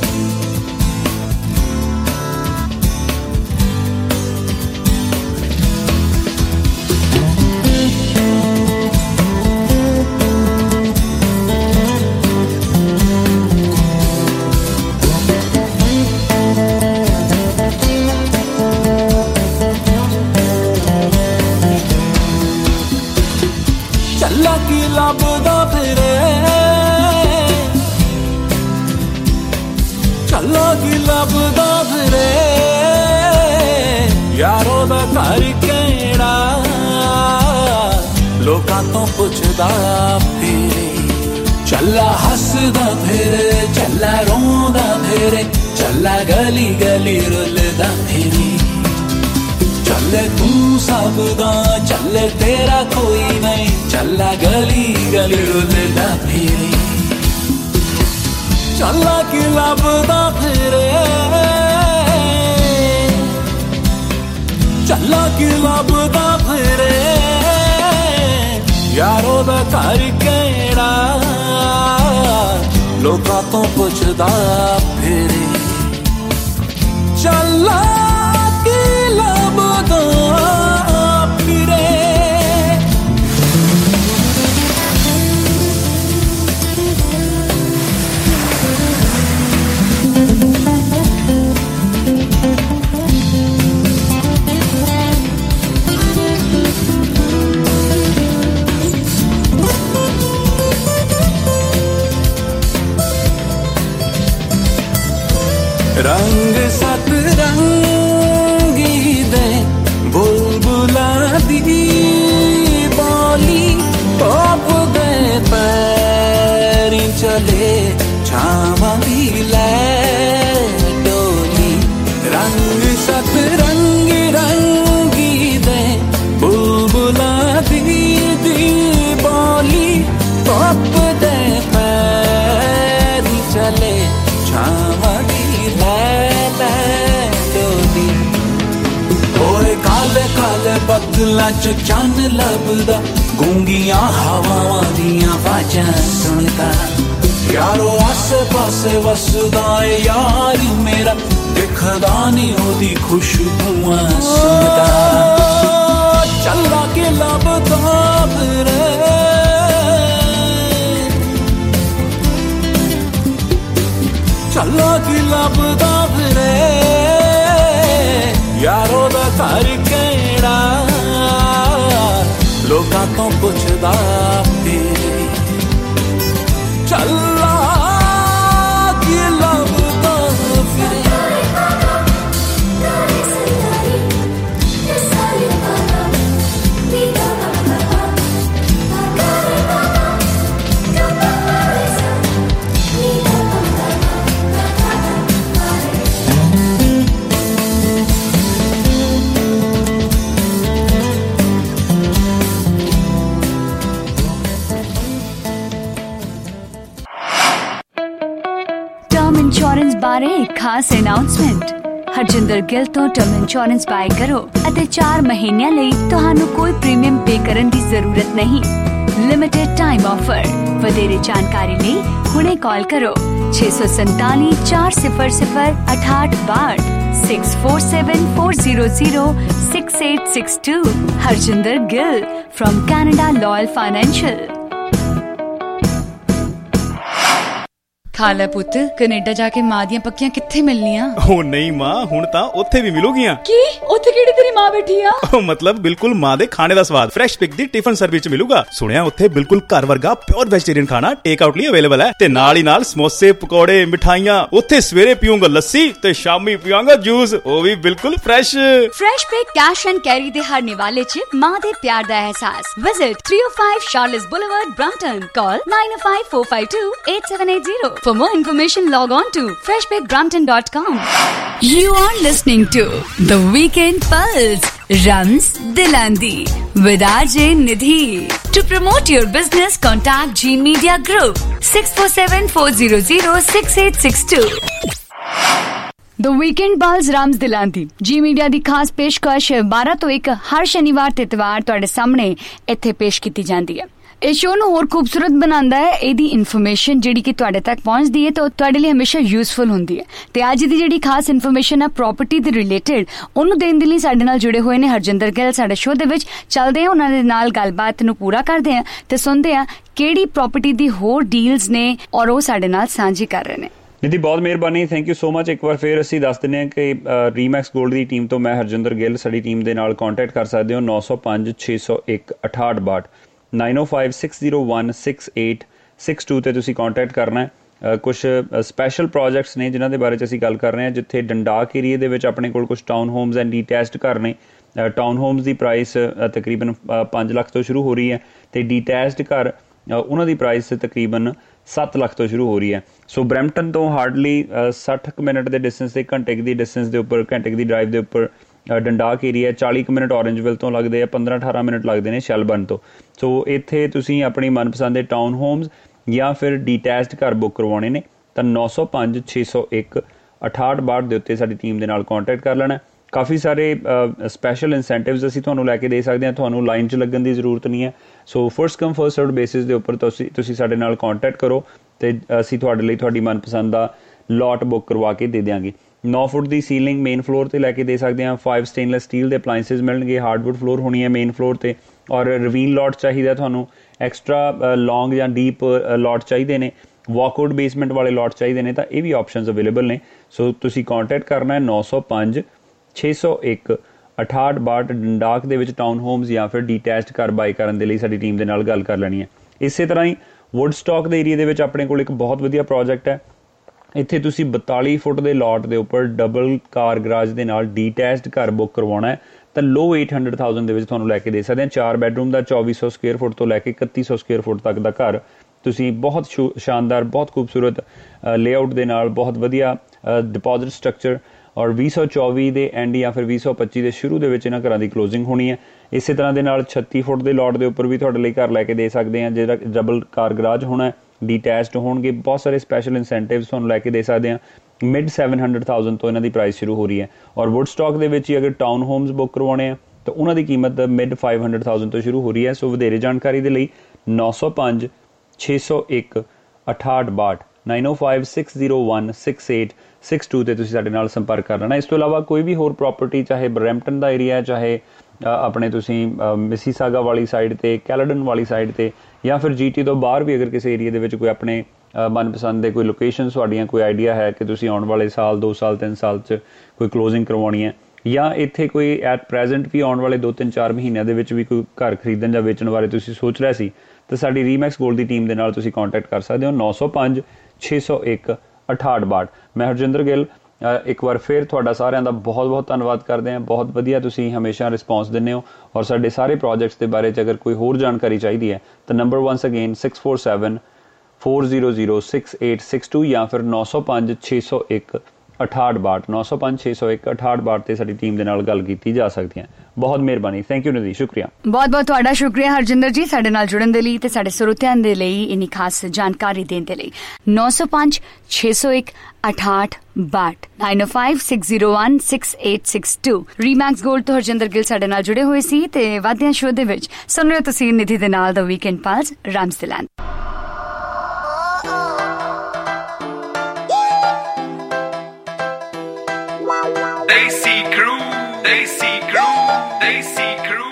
लोकां तो पुछदा फिरे, चला हसदा फिरे, चला रोंदा फिरे, चला गली गली रुलदा फिरे। चले तू सबदा, चले तेरा कोई नहीं, चला गली गली रुलदा फिरे। चला कि लभदा फिरे, चला कि लभदा फिरे, यारो दा घर केड़ा लोकां तो पुछदा फिरे। चला कि लभदा फिरे। रंगी दे बुलबुला दी बोली टॉप दे पैरी चले छावा भी लै डोली रंग सतरंगी रंगी दे बुलबुला दी दी बोली टॉप दे पैरी चले छावा भी लै लै डोली ओए काले काले बदलां च चन्न लभदा गूंगियां हवावां दियां आवाज़ां सुनदा यारो आसे पासे वसदा है यार मेरा दिखदा नी ओदी खुशबूआं सुनदा चला के लभदा फिरे चला के लभदा फिरे यारो दा घर केड़ा लोकां तो पुछदा फिरे चला के लभदा फिरे ਇੰਸ਼ੋਰੈਂਸ ਬਾਰੇ ਇੱਕ ਖਾਸ ਅਨਾਉਂਸਮੈਂਟ ਹਰਜਿੰਦਰ ਗਿੱਲ ਤੋਂ ਟਰਮ ਇੰਸ਼ੋਰੈਂਸ ਬਾਏ ਕਰੋ ਅਤੇ ਚਾਰ ਮਹੀਨਿਆਂ ਲਈ ਤੁਹਾਨੂੰ ਕੋਈ ਪ੍ਰੀਮੀਅਮ ਪੇ ਕਰਨ ਦੀ ਜ਼ਰੂਰਤ ਨਹੀਂ ਲਿਮਿਟਿਡ ਟਾਈਮ ਆਫਰ ਵਧੇਰੇ ਜਾਣਕਾਰੀ ਲਈ ਹੁਣੇ ਕਾਲ ਕਰੋ ਛੇ ਸੌ ਸੰਤਾਲੀ ਚਾਰ ਸਿਫਰ ਸਿਫਰ ਅਠਾਹਠ ਬਾਹਠ six four seven four zero zero six eight six two Harjinder Gill from Canada Loyal Financial ਖਾ ਲੈ ਪੁੱਤ ਕੈਨੇਡਾ ਜਾ ਕੇ ਮਾਂ ਦੀਆਂ ਪੱਕੀਆਂ ਕਿੱਥੇ ਮਿਲਣੀਆਂ ਉਹ ਨਹੀਂ ਮਾਂ ਹੁਣ ਤਾਂ ਉੱਥੇ ਵੀ ਮਿਲੂਗੀਆਂ ਕੀ ਉੱਥੇ ਕਿਹੜੀ ਤੇਰੀ ਮਾਂ ਬੈਠੀ ਆ ਉਹ ਮਤਲਬ ਬਿਲਕੁਲ ਮਾਂ ਦੇ ਖਾਣੇ ਦਾ ਸਵਾਦ ਫਰੈਸ਼ ਪਿਕ ਦੀ ਟਿਫਨ ਸਰਵਿਸ ਚ ਮਿਲੂਗਾ ਸੁਣਿਆ ਉੱਥੇ ਬਿਲਕੁਲ ਘਰ ਵਰਗਾ ਪਿਓਰ ਵੈਜੀਟੇਰੀਅਨ ਖਾਣਾ ਟੇਕ ਆਊਟ ਲਈ ਅਵੇਲੇਬਲ ਹੈ ਤੇ ਨਾਲ ਹੀ ਨਾਲ ਸਮੋਸੇ ਪਕੌੜੇ ਮਿਠਾਈਆਂ ਉੱਥੇ ਸਵੇਰੇ ਪੀਊਂਗਾ ਲੱਸੀ ਤੇ ਸ਼ਾਮੀ ਪੀਵਾਂਗਾ ਜੂਸ ਉਹ ਵੀ ਬਿਲਕੁਲ fresh fresh pick cash and carry ਦੇ ਹਰ ਨਿਵਾਲੇ ਚ ਮਾਂ ਦੇ ਪਿਆਰ ਦਾ ਅਹਿਸਾਸ visit three oh five Charles Boulevard Brampton call nine oh five four five two eight seven eight zero for more information log on to fresh pick brampton dot com. You are listening to The Weekend Pulse, Rams Dilandi with R J Nidhi. To promote your business, contact G Media Group six four seven four zero zero six eight six two. The Weekend Pulse, Rams Dilandi G Media ਦੀ ਖਾਸ ਪੇਸ਼ਕਸ਼ ਬਾਰਾਂ ਤੋਂ ਇੱਕ ਹਰ ਸ਼ਨੀਵਾਰ ਤੇ ਇਤਵਾਰ ਤੁਹਾਡੇ ਸਾਹਮਣੇ ਇੱਥੇ ਪੇਸ਼ ਕੀਤੀ ਜਾਂਦੀ ਹੈ। ਇਹ ਸ਼ੋਅ ਨੂੰ ਹੋਰ ਖੂਬਸੂਰਤ ਬਣਾਉਂਦਾ ਹੈ ਇਹਦੀ ਇਨਫੋਰਮੇਸ਼ਨ ਜਿਹੜੀ ਕਿ ਤੁਹਾਡੇ ਤੱਕ ਪਹੁੰਚਦੀ ਹੈ ਤਾਂ ਤੁਹਾਡੇ ਲਈ ਹਮੇਸ਼ਾ ਯੂਸਫੁਲ ਹੁੰਦੀ ਹੈ ਤੇ ਅੱਜ ਦੀ ਜਿਹੜੀ ਖਾਸ ਇਨਫੋਰਮੇਸ਼ਨ ਹੈ ਪ੍ਰੋਪਰਟੀ ਦੇ ਰਿਲੇਟਡ ਉਹਨੂੰ ਦੇਣ ਦੇ ਲਈ ਸਾਡੇ ਨਾਲ ਜੁੜੇ ਹੋਏ ਨੇ ਹਰਜਿੰਦਰ ਗਿੱਲ ਸਾਡੇ ਸ਼ੋਅ ਦੇ ਵਿੱਚ ਚੱਲਦੇ ਹਾਂ ਉਹਨਾਂ ਦੇ ਨਾਲ ਗੱਲਬਾਤ ਨੂੰ ਪੂਰਾ ਕਰਦੇ ਹਾਂ ਤੇ ਸੁਣਦੇ ਹਾਂ ਕਿਹੜੀ ਪ੍ਰੋਪਰਟੀ ਦੀ ਹੋਰ ਡੀਲਸ ਨੇ ਔਰ ਉਹ ਸਾਡੇ ਨਾਲ ਸਾਂਝੀ ਕਰ ਰਹੇ ਨੇ ਨਿਧੀ ਬਹੁਤ ਮਿਹਰਬਾਨੀ ਥੈਂਕ ਯੂ ਸੋ ਮਚ ਇੱਕ ਵਾਰ ਫਿਰ ਅਸੀਂ ਦੱਸ ਦਿੰਦੇ ਹਾਂ ਕਿ ਰੀਮੈਕਸ ਗੋਲਡ ਦੀ ਟੀਮ ਤੋਂ ਮੈਂ ਹਰਜਿੰਦਰ ਗਿੱਲ ਸਾਡੀ ਟੀਮ ਦੇ ਨਾਲ ਕੰਟੈਕਟ ਕਰ ਸਕਦੇ ਹੋ ਨੌ ਸੌ ਪੰਜ ਛੇ ਸੌ ਇੱਕ ਅਠਾਹਠ ਬਾਹਠ nine oh five six oh one six eight six two ਤੇ ਤੁਸੀਂ ਕੰਟੈਕਟ ਕਰਨਾ ਹੈ ਕੁਝ ਸਪੈਸ਼ਲ ਪ੍ਰੋਜੈਕਟਸ ਨੇ ਜਿਨ੍ਹਾਂ ਦੇ ਬਾਰੇ 'ਚ ਅਸੀਂ ਗੱਲ ਕਰ ਰਹੇ ਹਾਂ ਜਿੱਥੇ ਡੰਡਾਕ ਏਰੀਏ ਦੇ ਵਿੱਚ ਆਪਣੇ ਕੋਲ ਕੁਝ ਟਾਊਨ ਹੋਮਸ ਐਂਡ ਡੀਟੈਚਡ ਘਰ ਨੇ ਟਾਊਨ ਹੋਮਸ ਦੀ ਪ੍ਰਾਈਸ ਤਕਰੀਬਨ ਪੰਜ ਲੱਖ ਤੋਂ ਸ਼ੁਰੂ ਹੋ ਰਹੀ ਹੈ ਤੇ ਡੀਟੈਚਡ ਘਰ ਉਹਨਾਂ ਦੀ ਪ੍ਰਾਈਸ ਤਕਰੀਬਨ ਸੱਤ ਲੱਖ ਤੋਂ ਸ਼ੁਰੂ ਹੋ ਰਹੀ ਹੈ ਸੋ ਬਰੈਂਪਟਨ ਤੋਂ ਹਾਰਡਲੀ ਸੱਠ ਕੁ ਮਿੰਟ ਦੇ ਡਿਸਟੈਂਸ ਤੇ ਘੰਟੇ ਦੀ ਡਿਸਟੈਂਸ ਦੇ ਉੱਪਰ ਘੰਟੇ ਦੀ ਡਰਾਈਵ ਦੇ ਉੱਪਰ ਡੰਡਾਕ ਏਰੀਆ ਚਾਲੀ ਕੁ ਮਿੰਟ ਔਰੇਂਜਵਿਲ ਤੋਂ ਲੱਗਦੇ ਆ ਪੰਦਰਾਂ ਅਠਾਰਾਂ ਮਿੰਟ ਲੱਗਦੇ ਨੇ ਸ਼ੈਲਬਰਨ ਤੋਂ ਸੋ ਇੱਥੇ ਤੁਸੀਂ ਆਪਣੀ ਮਨਪਸੰਦ ਦੇ ਟਾਊਨ ਹੋਮਸ ਜਾਂ ਫਿਰ ਡੀਟੈਚਡ ਘਰ ਬੁੱਕ ਕਰਵਾਉਣੇ ਨੇ ਤਾਂ ਨੌ ਸੌ ਪੰਜ ਛੇ ਸੌ ਇੱਕ ਅਠਾਹਠ ਬਾਹਠ ਦੇ ਉੱਤੇ ਸਾਡੀ ਟੀਮ ਦੇ ਨਾਲ ਕੰਟੈਕਟ ਕਰ ਲੈਣਾ ਕਾਫੀ ਸਾਰੇ ਸਪੈਸ਼ਲ ਇਨਸੈਂਟਿਵਸ ਅਸੀਂ ਤੁਹਾਨੂੰ ਲੈ ਕੇ ਦੇ ਸਕਦੇ ਹਾਂ ਤੁਹਾਨੂੰ ਲਾਈਨ 'ਚ ਲੱਗਣ ਦੀ ਜ਼ਰੂਰਤ ਨਹੀਂ ਹੈ so first come first served basis ਦੇ ਉੱਪਰ ਤੁਸੀਂ ਤੁਸੀਂ ਸਾਡੇ ਨਾਲ ਕੰਟੈਕਟ ਕਰੋ ਅਤੇ ਅਸੀਂ ਤੁਹਾਡੇ ਲਈ ਤੁਹਾਡੀ ਮਨਪਸੰਦ ਦਾ ਲੋਟ ਬੁੱਕ ਕਰਵਾ ਕੇ ਦੇ ਦਿਆਂਗੇ ਨੌ ਫੁੱਟ ਦੀ ਸੀਲਿੰਗ ਮੇਨ ਫਲੋਰ 'ਤੇ ਲੈ ਕੇ ਦੇ ਸਕਦੇ ਹਾਂ ਫਾਈਵ ਸਟੇਨਲੈਸ ਸਟੀਲ ਦੇ ਅਪਲਾਇੰਸਿਸ ਮਿਲਣਗੇ ਹਾਰਡਵੁੱਡ ਫਲੋਰ ਹੋਣੀ ਹੈ ਮੇਨ ਫਲੋਰ 'ਤੇ ਔਰ ਰਵੀਨ ਲੋਟ ਚਾਹੀਦਾ ਤੁਹਾਨੂੰ ਐਕਸਟਰਾ ਲੌਂਗ ਜਾਂ ਡੀਪ ਲੋਟ ਚਾਹੀਦੇ ਨੇ ਵਾਕਆਊਟ ਬੇਸਮੈਂਟ ਵਾਲੇ ਲੋਟ ਚਾਹੀਦੇ ਨੇ ਤਾਂ ਇਹ ਵੀ ਆਪਸ਼ਨਸ ਅਵੇਲੇਬਲ ਨੇ ਸੋ ਤੁਸੀਂ ਕੰਟੈਕਟ ਕਰਨਾ ਹੈ ਨੌ ਸੌ ਪੰਜ ਛੇ ਸੌ ਇੱਕ ਅਠਾਹਠ ਬਾਹਠ ਡੰਡਾਕ ਦੇ ਵਿੱਚ ਟਾਊਨ ਹੋਮਸ ਜਾਂ ਫਿਰ ਡੀਟੈਚਡ ਘਰ ਬਾਈ ਕਰਨ ਦੇ ਲਈ ਸਾਡੀ ਟੀਮ ਦੇ ਨਾਲ ਗੱਲ ਕਰ ਲੈਣੀ ਹੈ ਇਸੇ ਤਰ੍ਹਾਂ ਹੀ ਵੁੱਡਸਟਾਕ ਦੇ ਏਰੀਏ ਦੇ ਵਿੱਚ ਆਪਣੇ ਕੋਲ ਇੱਕ ਬਹੁਤ ਵਧੀਆ ਪ੍ਰੋਜੈਕਟ ਹੈ ਇੱਥੇ ਤੁਸੀਂ ਬਤਾਲੀ ਫੁੱਟ ਦੇ ਲੋਟ ਦੇ ਉੱਪਰ ਡਬਲ ਕਾਰ ਗਰਾਜ ਦੇ ਨਾਲ ਡੀਟੈਚਡ ਘਰ ਬੁੱਕ ਕਰਵਾਉਣਾ ਹੈ ਤਾਂ ਲੋ ਅੱਠ ਸੌ ਹਜ਼ਾਰ ਦੇ ਵਿੱਚ ਤੁਹਾਨੂੰ ਲੈ ਕੇ ਦੇ ਸਕਦੇ ਹਾਂ। ਚਾਰ ਬੈਡਰੂਮ ਦਾ ਚੌਵੀ ਸੌ ਸਕੁਅਰ ਫੁੱਟ ਤੋਂ ਲੈ ਕੇ ਇਕੱਤੀ ਸੌ ਸਕੁਅਰ ਫੁੱਟ ਤੱਕ ਦਾ ਘਰ ਤੁਸੀਂ ਬਹੁਤ ਸ਼ਾਨਦਾਰ, ਬਹੁਤ ਖੂਬਸੂਰਤ ਲੇਆਊਟ ਦੇ ਨਾਲ, ਬਹੁਤ ਵਧੀਆ ਡਿਪੋਜ਼ਿਟ ਸਟਰਕਚਰ ਔਰ ਵੀਹ ਸੌ ਚੌਵੀ ਦੇ ਐਂਡ ਜਾਂ ਫਿਰ ਵੀਹ ਸੌ ਪੱਚੀ ਦੇ ਸ਼ੁਰੂ ਦੇ ਵਿੱਚ ਇਹਨਾਂ ਘਰਾਂ ਦੀ ਕਲੋਜ਼ਿੰਗ ਹੋਣੀ ਹੈ। ਇਸੇ ਤਰ੍ਹਾਂ ਦੇ ਨਾਲ ਛੱਤੀ ਫੁੱਟ ਦੇ ਲੋਟ ਦੇ ਉੱਪਰ ਵੀ ਤੁਹਾਡੇ ਲਈ ਘਰ ਲੈ ਕੇ ਦੇ ਸਕਦੇ ਹਾਂ, ਜਿਹੜਾ ਡਬਲ ਕਾਰ ਗਰਾਜ ਹੋਣਾ, ਡੀਟੈਚਡ ਹੋਣਗੇ, ਬਹੁਤ ਸਾਰੇ ਸਪੈਸ਼ਲ ਇਨਸੈਂਟਿਵਸ ਤੁਹਾਨੂੰ ਲੈ ਕੇ ਦੇ ਸਕਦੇ ਹਾਂ। ਮਿਡ ਸੈਵਨ ਹੰਡਰਡ ਥਾਊਜ਼ੈਂਡ ਤੋਂ ਇਹਨਾਂ ਦੀ ਪ੍ਰਾਈਸ ਸ਼ੁਰੂ ਹੋ ਰਹੀ ਹੈ ਔਰ ਵੁੱਡਸਟਾਕ ਦੇ ਵਿੱਚ ਹੀ ਅਗਰ ਟਾਊਨ ਹੋਮਸ ਬੁੱਕ ਕਰਵਾਉਣੇ ਆ ਤਾਂ ਉਹਨਾਂ ਦੀ ਕੀਮਤ ਮਿਡ ਫਾਈਵ ਹੰਡਰਡ ਥਾਊਜ਼ੈਂਡ ਤੋਂ ਸ਼ੁਰੂ ਹੋ ਰਹੀ ਹੈ। ਸੋ ਵਧੇਰੇ ਜਾਣਕਾਰੀ ਦੇ ਲਈ ਨੌ ਸੌ ਪੰਜ ਛੇ ਸੌ ਇੱਕ ਅਠਾਹਠ ਬਾਹਠ nine oh five six zero one six eight six two 'ਤੇ ਤੁਸੀਂ ਸਾਡੇ ਨਾਲ ਸੰਪਰਕ ਕਰ ਲੈਣਾ। ਇਸ ਤੋਂ ਇਲਾਵਾ ਕੋਈ ਵੀ ਹੋਰ ਪ੍ਰੋਪਰਟੀ, ਚਾਹੇ ਬਰੈਂਪਟਨ ਦਾ ਏਰੀਆ, ਚਾਹੇ ਆਪਣੇ ਤੁਸੀਂ ਮਿਸੀਸਾਗਾ ਵਾਲੀ ਸਾਈਡ 'ਤੇ, ਕੈਲਡਨ ਵਾਲੀ ਸਾਈਡ 'ਤੇ, ਜਾਂ ਫਿਰ ਜੀ ਟੀ ਤੋਂ ਬਾਹਰ ਵੀ ਅਗਰ ਕਿਸੇ ਏਰੀਆ ਦੇ ਵਿੱਚ ਕੋਈ ਆਪਣੇ ਮਨਪਸੰਦ ਦੇ ਕੋਈ ਲੋਕੇਸ਼ਨ ਤੁਹਾਡੀਆਂ ਕੋਈ ਆਈਡੀਆ ਹੈ ਕਿ ਤੁਸੀਂ ਆਉਣ ਵਾਲੇ ਸਾਲ, ਦੋ ਸਾਲ, ਤਿੰਨ ਸਾਲ 'ਚ ਕੋਈ ਕਲੋਜ਼ਿੰਗ ਕਰਵਾਉਣੀ ਹੈ, ਜਾਂ ਇੱਥੇ ਕੋਈ ਐਟ ਪ੍ਰੈਜ਼ੈਂਟ ਵੀ ਆਉਣ ਵਾਲੇ ਦੋ ਤਿੰਨ ਚਾਰ ਮਹੀਨਿਆਂ ਦੇ ਵਿੱਚ ਵੀ ਕੋਈ ਘਰ ਖਰੀਦਣ ਜਾਂ ਵੇਚਣ ਬਾਰੇ ਤੁਸੀਂ ਸੋਚ ਰਹੇ ਸੀ, ਤਾਂ ਸਾਡੀ ਰੀਮੈਕਸ ਗੋਲਡ ਦੀ ਟੀਮ ਦੇ ਨਾਲ ਤੁਸੀਂ ਕੰਟੈਕਟ ਕਰ ਸਕਦੇ ਹੋ। ਨੌ ਸੌ ਪੰਜ ਛੇ ਸੌ ਇੱਕ ਅਠਾਹਠ ਬਾਹਠ। ਮੈਂ ਹਰਜਿੰਦਰ ਗਿੱਲ ਇੱਕ ਵਾਰ ਫਿਰ ਤੁਹਾਡਾ ਸਾਰਿਆਂ ਦਾ ਬਹੁਤ ਬਹੁਤ ਧੰਨਵਾਦ ਕਰਦੇ ਹਾਂ। ਬਹੁਤ ਵਧੀਆ ਤੁਸੀਂ ਹਮੇਸ਼ਾ ਰਿਸਪੌਂਸ ਦਿੰਦੇ ਹੋ ਔਰ ਸਾਡੇ ਸਾਰੇ ਪ੍ਰੋਜੈਕਟਸ ਦੇ ਬਾਰੇ 'ਚ ਅਗਰ ਕੋਈ ਹੋਰ ਜਾਣਕਾਰੀ ਚਾਹੀਦੀ ਹੈ ਤਾਂ number once again six four seven four zero zero six eight six two ਜਾਂ ਫਿਰ ਨੌ ਸੌ ਪੰਜ ਛੇ ਸੌ ਇੱਕ ਅਠਾਹਠ ਬਾਹਠ ਨੌ ਸੌ ਪੰਜ ਛੇ ਸੌ ਇੱਕ ਅਠਾਹਠ ਬਾਹਠ 'ਤੇ ਸਾਡੀ ਟੀਮ ਦੇ ਨਾਲ ਗੱਲ ਕੀਤੀ ਜਾ ਸਕਦੀ ਹੈ। ਬਹੁਤ ਮਿਹਰਬਾਨੀ। ਥੈਂਕ ਯੂ ਨਿਧੀ, ਸ਼ੁਕਰੀਆ। ਬਹੁਤ ਬਹੁਤ ਤੁਹਾਡਾ ਸ਼ੁਕਰੀਆ ਹਰਜਿੰਦਰ ਜੀ, ਸਾਡੇ ਨਾਲ ਜੁੜਨ ਦੇ ਲਈ ਤੇ ਸਾਡੇ ਸਰੋਤਿਆਂ ਦੇ ਲਈ ਇੰਨੀ ਖਾਸ ਜਾਣਕਾਰੀ ਦੇਣ ਦੇ ਲਈ। ਨੌ ਸੌ ਪੰਜ ਛੇ ਸੌ ਇੱਕ ਅਠਾਹਠ ਬਾਹਠ nine oh five six zero one six eight six two. ReMax Gold ਤੋਂ ਹਰਜਿੰਦਰ ਗਿੱਲ ਸਾਡੇ ਨਾਲ ਜੁੜੇ ਹੋਏ ਸੀ ਤੇ ਵਾਧਿਆਂ ਸ਼ੋਅ ਦੇ ਵਿੱਚ ਸੁਣ ਰਹੇ ਹੋ ਤੁਸੀਂ ਨਿਧੀ ਦੇ ਨਾਲ ਦਾ ਵੀਕਐਂਡ ਪਲਸ ਰਾਮਸ ਦੇ ਲੈਂਡ। Desi crew, Desi crew, Desi crew.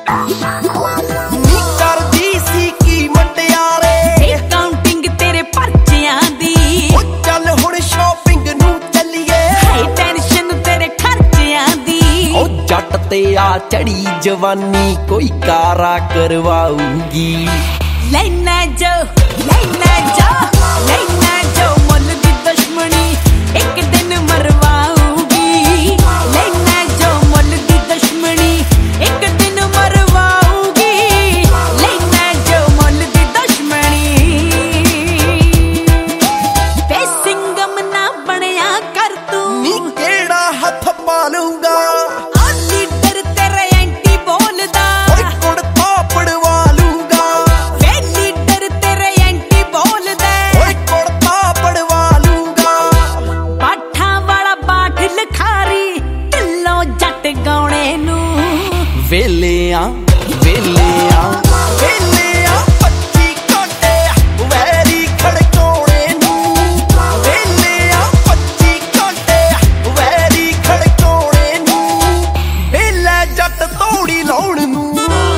ਨੀ ਕਰਦੀ ਸੀ ਕੀ ਮਟਿਆਰੇ ਕਾਊਂਟਿੰਗ ਤੇਰੇ ਪਰਚਿਆਂ ਦੀ, ਉਹ ਚੱਲ ਹੁਣ ਸ਼ਾਪਿੰਗ ਨੂੰ ਚੱਲੀਏ, ਹਾਈ ਟੈਨਸ਼ਨ ਤੇਰੇ ਖਰਚਿਆਂ ਦੀ, ਉਹ ਜੱਟ ਤੇ ਆ ਚੜੀ ਜਵਾਨੀ ਕੋਈ ਕਾਰਾ ਕਰਵਾਊਗੀ। ਲੈਣਾ ਜੋ ਲੈਣਾ ਜੋ ਲੈਣਾ ਜੋ ਮੁੱਲ ਦੀ ਦੁਸ਼ਮਣੀ ਇੱਕ ਦਿਨ ਮਰਵਾਊਗੀ। ਲੈਣਾ ਜੋ ਮੁੱਲ ਦੀ ਦੁਸ਼ਮਣੀ ਇੱਕ ਦਿਨ ਮਰਵਾਊਗੀ। ਲੈਣਾ ਜੋ ਮੁੱਲ ਦੀ ਦੁਸ਼ਮਣੀ ਤੇ ਸਿੰਗਮ ਨਾ ਬਣਿਆ ਕਰ ਤੂੰ, ਨੀ ਕਿਹੜਾ ਹੱਥ ਪਾ ਲੂੰਗਾ ਆ ਲੀਡਰ ਤੇਰੇ ਐਂਟੀ ਬੋਲਦਾ, ਓਏ ਕੁੜਤਾ ਪੜਵਾ ਲੂੰਗਾ। ਵੇ ਲੀਡਰ ਤੇਰੇ ਐਂਟੀ ਬੋਲਦਾ, ਓਏ ਕੁੜਤਾ ਪੜਵਾ ਲੂੰਗਾ। ਬਾਠਾਂ ਵਾਲਾ ਬਾਠ ਲਖਾਰੀ ਢਿੱਲੋਂ ਜੱਟ ਗਾਉਣੇ ਨੂੰ, ਵੇਲਿਆਂ ਵੇਲਿਆਂ ਵੇਲਿਆਂ ਪੱਚੀ ਘੰਟੇ ਵੈਰੀ ਖੜਕਾਉਣੇ ਨੂੰ, ਵੇਲਿਆਂ ਪੱਚੀ ਘੰਟੇ ਵੈਰੀ ਖੜਕਾਉਣੇ ਨੂੰ, ਵੇਲੇ ਜੱਟ ਤੋੜੀ ਲਾਉਣ ਨੂੰ।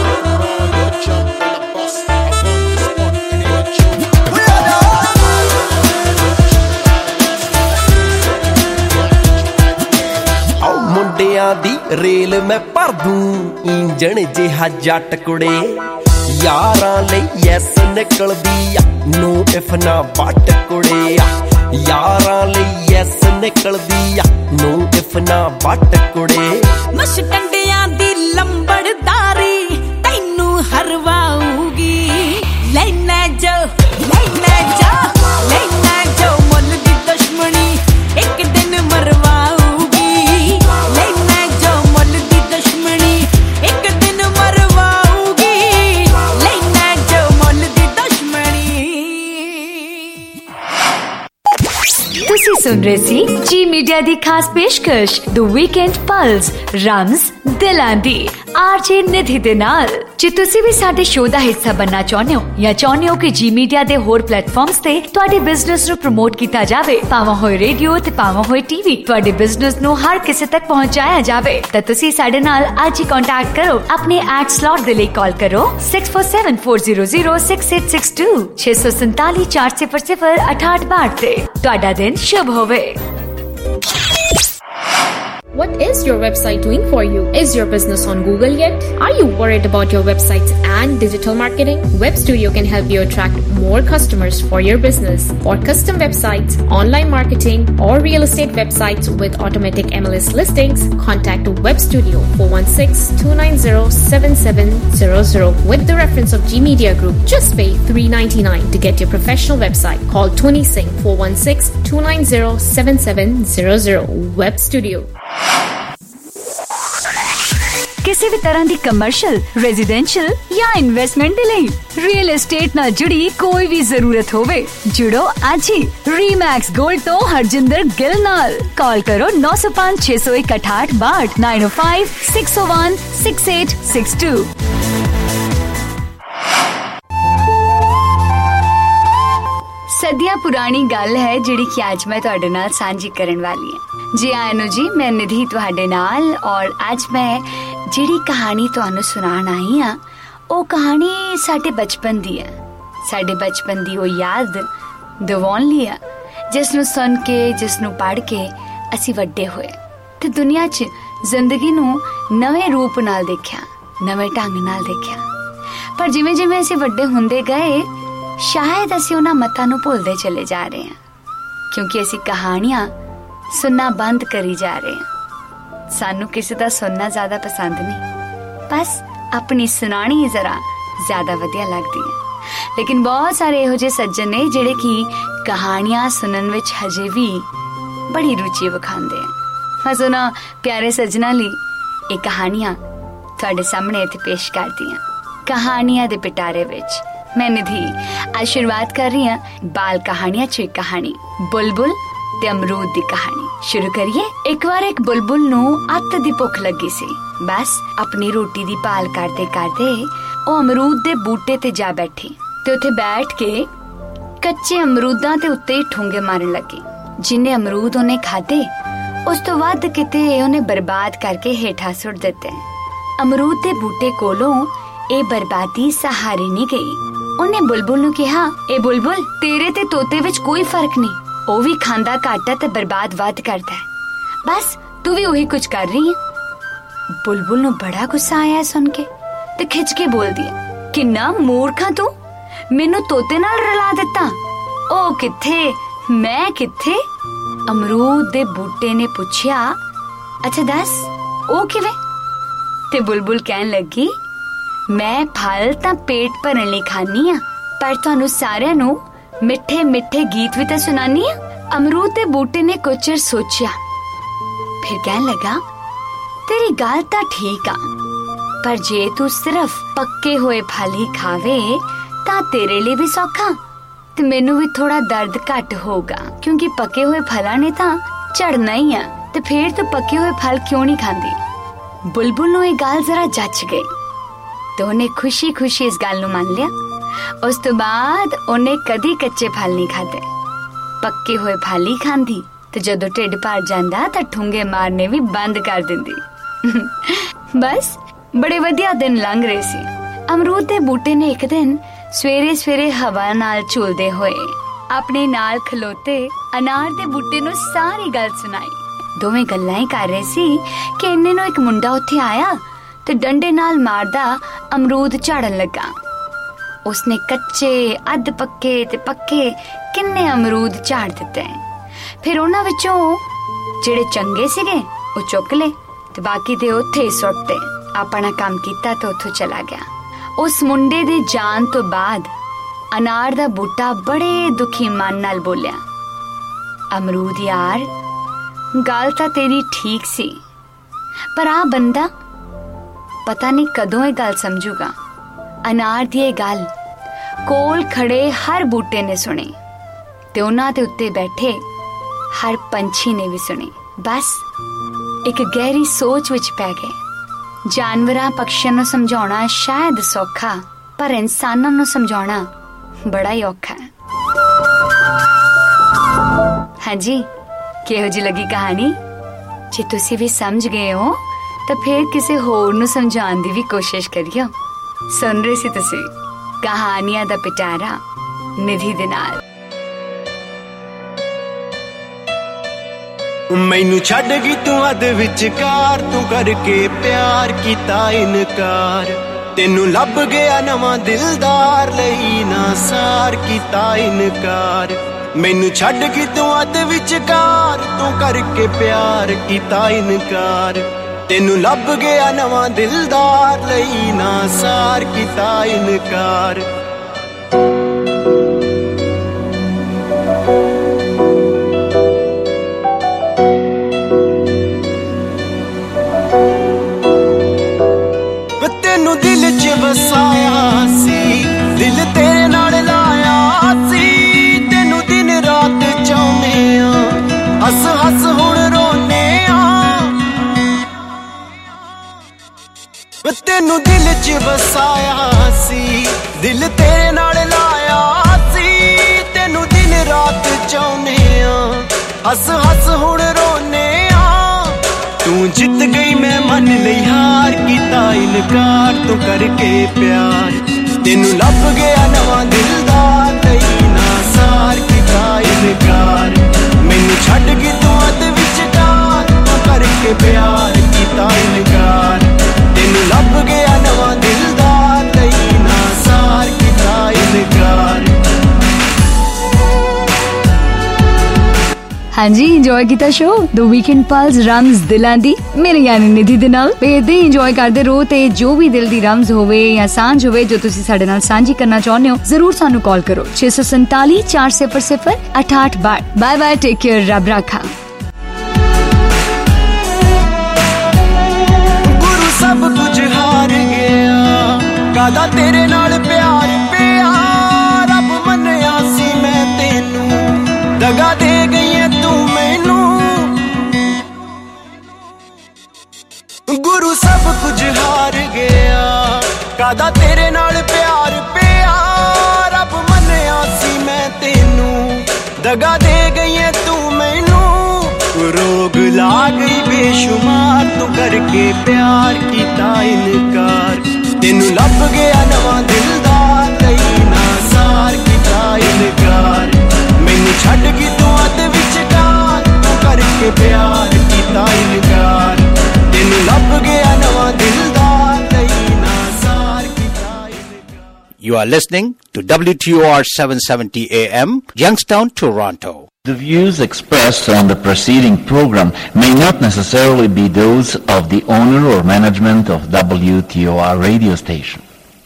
ਆਓ ਮੁੰਡਿਆਂ ਦੀ ਰੇਲ ਮੈਂ ਭਰ ਦੂੰ ਇੰਜਣ ਜਿਹਾ ਜੱਟ ਕੁੜੇ, ਯਾਰਾਂ ਲਈ ਐਸ ਨਿਕਲਦੀ ਆ ਨੋ ਇਫ ਨਾ ਬੱਟ ਕੁੜੇ, ਯਾਰਾਂ ਲਈ ਐਸ ਨਿਕਲਦੀ ਆ ਨੋ ਇਫ ਨਾ ਬੱਟ ਕੁੜੇ। ਮਸ਼ ਟੰਡਿਆਂ ਦੀ ਲੰਬੜਦਾਰੀ ਤੈਨੂੰ ਹਰਵਾਊਗੀ। ਲੈਣਾ ਜੋ ਲੈਣਾ ਜੋ ਲੈਣਾ ਜੋ ਮੁੱਲ ਦੀ ਦੁਸ਼ਮਣੀ ਇੱਕ ਦਿਨ ਮਰਵਾਊਗੀ। ਲੈਣਾ ਜੋ ਮੁੱਲ ਦੀ ਦੁਸ਼ਮਣੀ ਇੱਕ ਦਿਨ ਮਰਵਾਊਗੀ। ਲੈਣਾ ਜੋ ਮੁੱਲ ਦੀ ਦੁਸ਼ਮਣੀ। ਤੁਸੀਂ ਸੁਣ ਰਹੇ ਸੀ ਜੀ ਮੀਡੀਆ ਦੀ ਖਾਸ ਪੇਸ਼ਕਸ਼ ਦ ਵੀਕਐਂਡ ਪਲਸ ਰਾਮਸ ਦਿਲਾਂ ਦੀ ਆਰਜੇ ਨਿਧੀ ਦੇ ਨਾਲ। ਜੇ ਤੁਸੀਂ ਵੀ ਸਾਡੇ ਸ਼ੋਅ ਦਾ ਹਿੱਸਾ ਬਣਨਾ ਚਾਹੁੰਦੇ ਹੋ ਜਾਂ ਚਾਹੁੰਦੇ ਹੋ ਕਿ ਜੀ ਮੀਡੀਆ ਦੇ ਹੋਰ ਪਲੇਟਫਾਰਮਸ ਤੇ ਤੁਹਾਡੇ ਬਿਜ਼ਨਸ ਨੂੰ ਪ੍ਰਮੋਟ ਕੀਤਾ ਜਾਵੇ, ਭਾਵੇਂ ਹੋਏ ਰੇਡੀਓ ਤੇ ਭਾਵੇਂ ਹੋਏ ਟੀਵੀ, ਤੁਹਾਡੇ ਬਿਜ਼ਨਸ ਨੂੰ ਹਰ ਕਿਸੇ ਤੱਕ ਪਹੁੰਚਾਇਆ ਜਾਵੇ, ਤਾਂ ਤੁਸੀਂ ਸਾਡੇ ਨਾਲ ਅੱਜ ਹੀ ਕੰਟੈਕਟ ਕਰੋ। ਆਪਣੇ ਐਡ ਸਲੌਟ ਦੇ ਲਈ ਕਾਲ ਕਰੋ six four seven four zero zero six eight six two ਛੇ ਸੌ ਸੰਤਾਲੀ ਚਾਰ ਸਿਫਰ ਸਿਫਰ ਅਠਾਹਠ ਬਾਹਠ ਤੇ। ਤੁਹਾਡਾ ਦਿਨ ਸ਼ੁਭ ਹੋਵੇ। What Is your website doing for you? Is your business on Google yet? Are you worried about your websites and digital marketing? Web Studio can help you attract more customers for your business. For custom websites, online marketing, or real estate websites with automatic M L S listings, contact Web Studio four one six, two nine zero, seven seven zero zero with the reference of G Media Group. Just pay three ninety-nine to get your professional website. Call Tony Singh four one six, two nine zero, seven seven zero zero. Web Studio. ਕਿਸੇ ਵੀ ਤਰ੍ਹਾਂ ਦੀ commercial, residential ਜਾਂ investment ਦੇ ਲਈ real estate ਨਾਲ ਜੁੜੀ ਕੋਈ ਵੀ ਜ਼ਰੂਰਤ ਹੋਵੇ, ਜੁੜੋ ਅੱਜ ਹੀ ਰੀਮੈਕਸ ਗੋਲਡ ਤੋਂ ਹਰਜਿੰਦਰ ਗਿੱਲ ਨਾਲ। ਕਾਲ ਕਰੋ ਨੌ ਸੌ ਪੰਜ, ਛੇ ਸੌ ਇੱਕ, ਅਠਾਹਠ ਬਾਹਠ, ਨਾइन ओ फाइव, सिक्स ओ one, six eight six two. ਸਦੀਆਂ ਪੁਰਾਣੀ ਗੱਲ ਹੈ ਜਿਹੜੀ ਕਿ ਅੱਜ ਮੈਂ ਤੁਹਾਡੇ ਨਾਲ ਸਾਂਝੀ ਕਰਨ ਵਾਲੀ ਹਾਂ। ਜੀ ਆਇਆਂ ਨੂੰ ਜੀ, ਮੈਂ ਨਿਧੀ ਤੁਹਾਡੇ ਨਾਲ, ਔਰ ਅੱਜ ਮੈਂ ਜਿਹੜੀ ਕਹਾਣੀ ਤੁਹਾਨੂੰ ਸੁਣਾਉਣ ਆਈ ਹਾਂ ਉਹ ਕਹਾਣੀ ਸਾਡੇ ਬਚਪਨ ਦੀ ਹੈ। ਸਾਡੇ ਬਚਪਨ ਦੀ ਉਹ ਯਾਦ ਦਿਵਾਉਣ ਲਈ ਆ ਜਿਸ ਨੂੰ ਸੁਣ ਕੇ, ਜਿਸ ਨੂੰ ਪੜ੍ਹ ਕੇ ਅਸੀਂ ਵੱਡੇ ਹੋਏ ਤੇ ਦੁਨੀਆ 'ਚ ਜ਼ਿੰਦਗੀ ਨੂੰ ਨਵੇਂ ਰੂਪ ਨਾਲ ਦੇਖਿਆ, ਨਵੇਂ ਢੰਗ ਨਾਲ ਦੇਖਿਆ। ਪਰ ਜਿਵੇਂ ਜਿਵੇਂ ਅਸੀਂ ਵੱਡੇ ਹੁੰਦੇ ਗਏ, ਸ਼ਾਇਦ ਅਸੀਂ ਉਹਨਾਂ ਮਤਾਂ ਨੂੰ ਭੁੱਲਦੇ ਚਲੇ ਜਾ ਰਹੇ ਹਾਂ, ਕਿਉਂਕਿ ਅਸੀਂ ਕਹਾਣੀਆਂ ਸੁਣਨਾ ਬੰਦ ਕਰੀ ਜਾ ਰਹੇ ਹਾਂ। ਸਾਨੂੰ ਕਿਸੇ ਦਾ ਸੁਣਨਾ ਜ਼ਿਆਦਾ ਪਸੰਦ ਨਹੀਂ, ਬਸ ਆਪਣੀ ਸੁਣਾਣੀ ਹੀ ਜ਼ਰਾ ਜ਼ਿਆਦਾ ਵਧੀਆ ਲੱਗਦੀ ਹੈ। ਲੇਕਿਨ ਬਹੁਤ ਸਾਰੇ ਇਹੋ ਜਿਹੇ ਸੱਜਣ ਨੇ ਜਿਹੜੇ ਕਿ ਕਹਾਣੀਆਂ ਸੁਣਨ ਵਿੱਚ ਹਜੇ ਵੀ ਬੜੀ ਰੁਚੀ ਵਿਖਾਉਂਦੇ ਆ। ਮੈਂ ਉਹਨਾਂ ਪਿਆਰੇ ਸੱਜਣਾਂ ਲਈ ਇਹ ਕਹਾਣੀਆਂ ਤੁਹਾਡੇ ਸਾਹਮਣੇ ਇੱਥੇ ਪੇਸ਼ ਕਰਦੀ ਹਾਂ। ਕਹਾਣੀਆਂ ਦੇ ਪਿਟਾਰੇ ਵਿੱਚ ਮੈਂ ਨਿਧੀ ਅੱਜ ਸ਼ੁਰੂਆਤ ਕਰ ਰਹੀ ਹਾਂ ਬਾਲ ਕਹਾਣੀਆਂ ਚ ਇੱਕ ਕਹਾਣੀ, ਬੁਲਬੁਲ ਤੇ ਅਮਰੂਦ ਦੀ ਕਹਾਣੀ। ਸ਼ੁਰੂ ਕਰੀਏ। ਇੱਕ ਵਾਰ ਇੱਕ ਬੁਲਬੁਲ ਨੂੰ ਅੱਤ ਦੀ ਭੁੱਖ ਲੱਗੀ ਸੀ। ਬਸ ਆਪਣੀ ਰੋਟੀ ਦੀ ਭਾਲ ਕਰਦੇ ਕਰਦੇ ਉਹ ਅਮਰੂਦ ਦੇ ਬੂਟੇ ਤੇ ਜਾ ਬੈਠੀ ਤੇ ਉੱਥੇ ਬੈਠ ਕੇ ਕੱਚੇ ਅਮਰੂਦਾਂ ਦੇ ਉੱਤੇ ਠੂੰਗੇ ਮਾਰਨ ਲੱਗੀ। ਜਿੰਨੇ ਅਮਰੂਦ ਉਹਨੇ ਖਾਧੇ ਉਸ ਤੋਂ ਵੱਧ ਕਿਤੇ ਉਹਨੇ ਬਰਬਾਦ ਕਰਕੇ ਹੇਠਾਂ ਸੁੱਟ ਦਿੱਤੇ। ਅਮਰੂਦ ਦੇ ਬੂਟੇ ਕੋਲੋਂ ਇਹ ਬਰਬਾਦੀ ਸਹਾਰੇ ਨਹੀਂ ਗਈ। ਉਹਨੇ ਬੁਲਬੁਲ ਨੂੰ ਕਿਹਾ, ਇਹ ਬੁਲਬੁਲ, ਤੇਰੇ ਤੇ ਤੋਤੇ ਵਿੱਚ ਕੋਈ ਫਰਕ ਨਹੀਂ, ਉਹ ਵੀ ਖਾਂਦਾ ਘੱਟ ਤੇ ਬਰਬਾਦ ਵੱਧ ਕਰਦਾ ਹੈ, ਬਸ ਤੂੰ ਵੀ ਉਹੀ ਕੁਝ ਕਰ ਰਹੀ ਹੈ। ਬੁਲਬੁਲ ਨੂੰ ਬੜਾ ਗੁੱਸਾ ਆਇਆ ਸੁਣ ਕੇ ਤੇ ਖਿੱਚ ਕੇ ਬੋਲਦੀ ਹੈ, ਕਿੰਨਾ ਮੂਰਖਾ ਤੂੰ, ਮੈਨੂੰ ਤੋਤੇ ਨਾਲ ਰਲਾ ਦਿੱਤਾ। ਉਹ ਕਿੱਥੇ, ਮੈਂ ਕਿੱਥੇ? ਅਮਰੂਦ ਦੇ ਬੂਟੇ ਨੇ ਪੁੱਛਿਆ, ਅੱਛਾ ਦੱਸ ਉਹ ਕਿਵੇਂ? ਤੇ ਬੁਲਬੁਲ ਕਹਿਣ ਲੱਗੀ, ਮੈਂ ਫਲ ਤਾਂ ਪੇਟ ਭਰਨ ਲਈ ਖਾਨੀ ਆ, ਪਰ ਤੁਹਾਨੂੰ ਸਾਰਿਆਂ ਨੂੰ ਮਿੱਠੇ ਮਿੱਠੇ ਗੀਤ ਵੀ ਤਾਂ ਸੁਣਾਨੀ ਆ। ਅਮਰੂਦ ਦੇ ਬੂਟੇ ਨੇ ਕੁਝ ਚਿਰ ਸੋਚਿਆ, ਫਿਰ ਕਹਿਣ ਲੱਗਾ, ਤੇਰੀ ਗੱਲ ਤਾਂ ਠੀਕ ਆ, ਪਰ ਜੇ ਤੂੰ ਸਿਰਫ ਪੱਕੇ ਹੋਏ ਫਲ ਹੀ ਖਾਵੇ ਤਾਂ ਤੇਰੇ ਲਈ ਵੀ ਸੌਖਾ ਤੇ ਮੈਨੂੰ ਵੀ ਥੋੜਾ ਦਰਦ ਘੱਟ ਹੋਗਾ, ਕਿਉਂਕਿ ਪੱਕੇ ਹੋਏ ਫਲਾਂ ਨੇ ਤਾਂ ਝੜਨਾ ਹੀ ਆ, ਤੇ ਫੇਰ ਤੂੰ ਪੱਕੇ ਹੋਏ ਫਲ ਕਿਉਂ ਨਹੀਂ ਖਾਂਦੀ? ਬੁਲਬੁਲ ਨੂੰ ਇਹ ਗੱਲ ਜ਼ਰਾ ਜੱਚ ਗਈ ਤੇ ਉਹਨੇ ਖੁਸ਼ੀ ਖੁਸ਼ੀ ਇਸ ਗੱਲ ਨੂੰ ਮੰਨ ਲਿਆ। ਉਸ ਤੋਂ ਬਾਅਦ ਉਹਨੇ ਕਦੀ ਕੱਚੇ ਫਲ ਨਹੀਂ ਖਾਦੇ, ਪੱਕੇ ਹੋਏ ਫਲ ਹੀ ਖਾਂਦੀ ਤੇ ਜਦੋਂ ਢਿੱਡ ਭਰ ਜਾਂਦਾ ਤਾਂ ਠੁੰਗੇ ਮਾਰਨੇ ਵੀ ਬੰਦ ਕਰ ਦਿੰਦੀ। ਬਸ ਬੜੇ ਵਧੀਆ ਦਿਨ ਲੰਘ ਰਹੇ ਸੀ। ਅਮਰੂਦ ਦੇ ਬੂਟੇ ਨੇ ਇੱਕ ਦਿਨ ਸਵੇਰੇ ਸਵੇਰੇ ਹਵਾ ਨਾਲ ਝੂਲਦੇ ਹੋਏ ਆਪਣੇ ਨਾਲ ਖਲੋਤੇ ਅਨਾਰ ਦੇ ਬੂਟੇ ਨੂੰ ਸਾਰੀ ਗੱਲ ਸੁਣਾਈ। ਦੋਵੇਂ ਗੱਲਾਂ ਹੀ ਕਰ ਰਹੇ ਸੀ ਕਿ ਇੰਨੇ ਨੂੰ ਇੱਕ ਮੁੰਡਾ ਉੱਥੇ ਆਇਆ ਤੇ ਡੰਡੇ ਨਾਲ ਮਾਰਦਾ ਅਮਰੂਦ ਝਾੜਨ ਲੱਗਾ। ਉਸਨੇ ਕੱਚੇ, ਅੱਧ ਪੱਕੇ ਤੇ ਪੱਕੇ ਕਿੰਨੇ ਅਮਰੂਦ ਝਾੜ ਦਿੱਤੇ। ਫਿਰ ਉਹਨਾਂ ਵਿੱਚੋਂ ਜਿਹੜੇ ਚੰਗੇ ਸੀਗੇ ਉਹ ਚੁੱਕ ਲਏ ਤੇ ਬਾਕੀ ਦੇ ਉੱਥੇ ਹੀ ਸੁੱਟੇ। ਆਪਣਾ ਕੰਮ ਕੀਤਾ ਤੇ ਉੱਥੋਂ ਚਲਾ ਗਿਆ। ਉਸ ਮੁੰਡੇ ਦੇ ਜਾਣ ਤੋਂ ਬਾਅਦ ਅਨਾਰ ਦਾ ਬੂਟਾ ਬੜੇ ਦੁਖੀ ਮਨ ਨਾਲ ਬੋਲਿਆ, ਅਮਰੂਦ ਯਾਰ, ਗੱਲ ਤਾਂ ਤੇਰੀ ਠੀਕ ਸੀ, ਪਰ ਆ ਬੰਦਾ ਪਤਾ ਨਹੀਂ ਕਦੋਂ ਇਹ ਗੱਲ ਸਮਝੂਗਾ। ਅਨਾਰ ਦੀ ਇਹ ਗੱਲ ਕੋਲ ਖੜੇ ਹਰ ਬੂਟੇ ਨੇ ਸੁਣੀ ਤੇ ਉਹਨਾਂ ਦੇ ਉੱਤੇ ਬੈਠੇ ਹਰ ਪੰਛੀ ਨੇ ਵੀ ਸੁਣੀ। ਬਸ ਇੱਕ ਗਹਿਰੀ ਸੋਚ ਵਿੱਚ ਪੈ ਗਏ। ਜਾਨਵਰਾਂ ਪਕਸ਼ੀਆਂ ਨੂੰ ਸਮਝਾਉਣਾ ਸ਼ਾਇਦ ਸੌਖਾ, ਪਰ ਇਨਸਾਨਾਂ ਨੂੰ ਸਮਝਾਉਣਾ ਬੜਾ ਹੀ ਔਖਾ ਹੈ। ਹਾਂਜੀ, ਕਿਹੋ ਜਿਹੀ ਲੱਗੀ ਕਹਾਣੀ? ਜੇ ਤੁਸੀਂ ਵੀ ਸਮਝ ਗਏ ਹੋ ਤਾਂ ਫਿਰ ਕਿਸੇ ਹੋਰ ਨੂੰ ਸਮਝਾਉਣ ਦੀ ਵੀ ਕੋਸ਼ਿਸ਼ ਕਰਿਓ। ਸੁਣ ਰਹੇ ਸੀ ਤੁਸੀਂ ਕਹਾਣੀਆਂ ਦਾ ਪਿਟਾਰਾ ਨਿਧੀ ਦੇ ਨਾਲ। मैनू छड्ड गई तू अध विचकार, तू करके प्यार कीता इनकार। तेनू लभ गया नवां दिलदार, लई ना सार कीता इनकार। मैनू छड्ड गई तू अध विचकार, तू करके प्यार कीता इनकार। तेनू लभ गया नवां दिलदार, लई ना सार कीता इनकार। तेनू दिल च वसाया सी, दिल तेरे नाल लाया सी। तेनू दिन रात चाहुंदे आ, हस हस हुण रोने आ। तेनू दिल च वसाया सी, दिल तेरे नाल लाया सी। तेनू दिन रात चाहुंदे आ, हस हस हुण रोने आ। तू जित गई मैं मन लई हार, कीता इनकार तू करके प्यार। तेनू लभ गया नवां दिलदार, लई ना सार कीता इनकार। मैनू छड्ड गई तू अध विचकार, तू करके प्यार कीता इनकार। तेनू लभ गया नवां दिलदार, लई ना सार कीता इनकार। हाँ जी, इंजॉय किया show the weekend pulse rhythms दिलां दी मेरे यानी निधि दे नाल। बेहद इंजॉय करते रहो ते जो भी दिल दी रम्स होवे या सांझ होवे जो तुसी साडे नाल सांझी करना चाहुंदे हो, जरूर सानू कॉल करो छे सौ संताली चार सिफर सिफर अठाठ बार। बाय बाय, टेक केयर, रब राखा। गुरु सब कुछ हार गया, कादा तेरे नाल प्यार पिया। रब मन्निया सी मैं तेनू, दगा दे गई है तू मैनू। गुरु सब कुछ हार गया, कादा तेरे नाल प्यार पिया। रब मन्निया सी मैं तेनू, दगा दे गई है तू मैनू। रोग ला गई बेशुमार, तू करके प्यार कीता इनकार। तेनू लभ गया नवां दिलदार, लई ना सार कीता इनकार। मैनू छड्ड गई तू अध विचकार, तू करके प्यार कीता इनकार। तेनू लभ गया नवां दिलदार, लई ना सार कीता इनकार। You are listening to W T O R seven seventy A M, Youngstown, Toronto. The views expressed on the preceding program may not necessarily be those of the owner or management of W T O R radio station.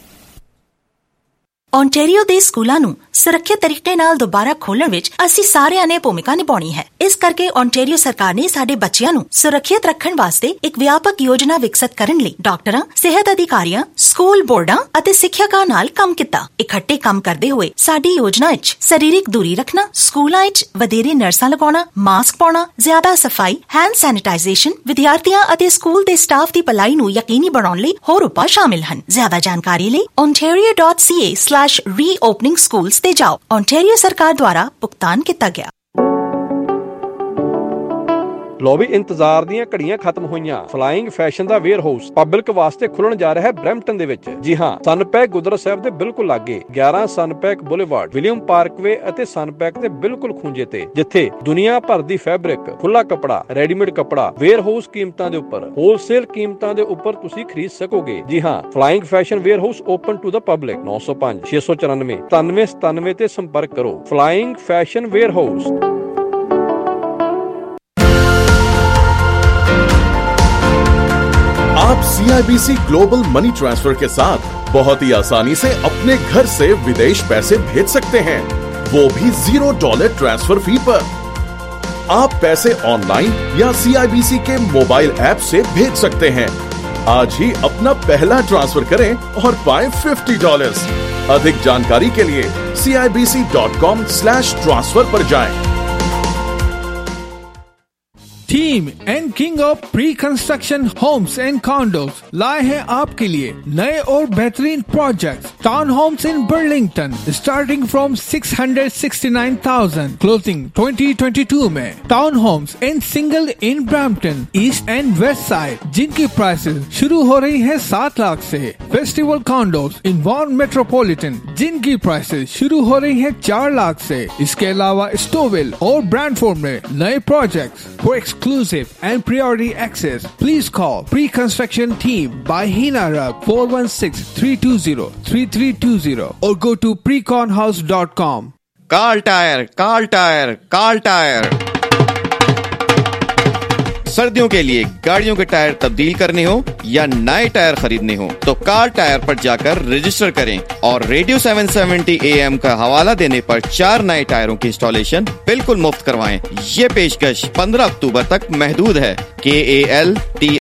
Ontario ਦੇ ਸਕੂਲਾਂ ਨੂੰ ਸੁਰੱਖਿਅਤ ਤਰੀਕੇ ਨਾਲ ਦੁਬਾਰਾ ਖੋਲ੍ਹਣ ਵਿੱਚ ਅਸੀਂ ਸਾਰਿਆਂ ਨੇ ਭੂਮਿਕਾ ਨਿਭਾਉਣੀ ਹੈ। ਇਸ ਕਰਕੇ ਓਨਟਾਰੀਓ ਸਰਕਾਰ ਨੇ ਸਾਡੇ ਬੱਚਿਆਂ ਨੂੰ ਸੁਰੱਖਿਅਤ ਰੱਖਣ ਵਾਸਤੇ ਇੱਕ ਵਿਆਪਕ ਯੋਜਨਾ ਵਿਕਸਿਤ ਕਰਨ ਲਈ ਡਾਕਟਰਾਂ, ਸਿਹਤ ਅਧਿਕਾਰੀਆਂ, ਸਕੂਲ ਬੋਰਡਾਂ ਅਤੇ ਸਿੱਖਿਅਕਾਂ ਨਾਲ ਕੰਮ ਕੀਤਾ। ਇਕੱਠੇ ਕੰਮ ਕਰਦੇ ਹੋਏ ਸਾਡੀ ਯੋਜਨਾ ਵਿੱਚ ਸਰੀਰਕ ਦੂਰੀ ਰੱਖਣਾ, ਸਕੂਲਾਂ ਵਿੱਚ ਵਧੇਰੇ ਨਰਸਾਂ ਲਗਾਉਣਾ, ਮਾਸਕ ਪਾਉਣਾ, ਜ਼ਿਆਦਾ ਸਫਾਈ, ਹੈਂਡ ਸੈਨੀਟਾਈਜ਼ੇਸ਼ਨ, ਵਿਦਿਆਰਥੀਆਂ ਅਤੇ ਸਕੂਲ ਦੇ ਸਟਾਫ ਦੀ ਭਲਾਈ ਨੂੰ ਯਕੀਨੀ ਬਣਾਉਣ ਲਈ ਹੋਰ ਉਪਾਅ ਸ਼ਾਮਿਲ ਹਨ। ਜ਼ਿਆਦਾ ਜਾਣਕਾਰੀ ਲਈ ontario dot c a slash reopening schools ते जाओ। ओंटारियो सरकार द्वारा भुगतान किया गया। ਲੋ ਵੀ ਇੰਤਜ਼ਾਰ ਦੀਆਂ ਘੜੀਆਂ ਖਤਮ ਹੋਈਆਂ। ਫਲਾਈਂਗ ਫੈਸ਼ਨ ਦਾ ਵੇਅਰ ਹਾਊਸ ਪਬਲਿਕ ਵਾਸਤੇ ਖੁੱਲਣ ਜਾ ਰਿਹਾ ਹੈ ਬ੍ਰੈਂਪਟਨ ਦੇ ਵਿੱਚ। ਜੀ ਹਾਂ, ਸਨਪੈਕ ਗੁਰਦੁਆਰਾ ਸਾਹਿਬ ਦੇ ਬਿਲਕੁਲ ਲਾਗੇ ਗਿਆਰਾਂ ਸਨਪੈਕ ਬੁਲੇਵਾਰਡ, ਵਿਲੀਅਮ ਪਾਰਕਵੇ ਅਤੇ ਸਨਪੈਕ ਦੇ ਬਿਲਕੁਲ ਖੂੰਜੇ ਤੇ, ਜਿੱਥੇ ਦੁਨੀਆ ਭਰ ਦੀ ਫੈਬਰਿਕ, ਖੁੱਲਾ ਕੱਪੜਾ, ਰੈਡੀਮੇਡ ਕੱਪੜਾ ਵੇਅਰ ਹਾਊਸ ਕੀਮਤਾਂ ਦੇ ਉੱਪਰ, ਹੋਲਸੇਲ ਕੀਮਤਾਂ ਦੇ ਉੱਪਰ ਤੁਸੀਂ ਖਰੀਦ ਸਕੋਗੇ। ਜੀ ਹਾਂ, flying fashion warehouse open to the public. ਨੌ ਸੌ ਪੰਜ ਛੇ ਸੌ ਚੁਰਾਨਵੇਂ ਸਤਾਨਵੇਂ ਸਤਾਨਵੇਂ ਤੇ ਸੰਪਰਕ ਕਰੋ। Flying fashion warehouse. आप C I B C global money transfer के साथ बहुत ही आसानी से अपने घर से विदेश पैसे भेज सकते हैं, वो भी जीरो डॉलर ट्रांसफर फी पर। आप पैसे ऑनलाइन या C I B C के मोबाइल ऐप से भेज सकते हैं। आज ही अपना पहला ट्रांसफर करें और पाएं फिफ्टी डॉलर्स। अधिक जानकारी के लिए C I B C dot com slash transfer पर जाएं। Team team and king of pre construction homes and condos लाए हैं आपके लिए नए और बेहतरीन project. Town homes in Burlington starting from six hundred sixty nine thousand, closing twenty twenty two में। Town homes and single in Brampton east and west side, जिनकी prices शुरू हो रही है सात लाख से। Festival condos in Vaughan metropolitan, जिनकी prices शुरू हो रही है चार लाख से। इसके अलावा स्टोविल और ब्रैंडफोर्ड में नए projects for exclusive and priority access. Please call pre construction team by Heena Rab four one six three two zero three three two zero और go to precon house dot com. Kal tire, Kal tire, Kal tire. सर्दियों के लिए गाड़ियों के tyre तब्दील करने हो या नए टायर खरीदने हो तो कार्ल टायर पर जाकर रजिस्टर करें और radio seven seventy A M का हवाला देने पर चार नए टायरों की इंस्टॉलेशन बिल्कुल मुफ्त करवाएं। ये पेशकश पंद्रह अक्टूबर तक महदूद है। के ए एल टी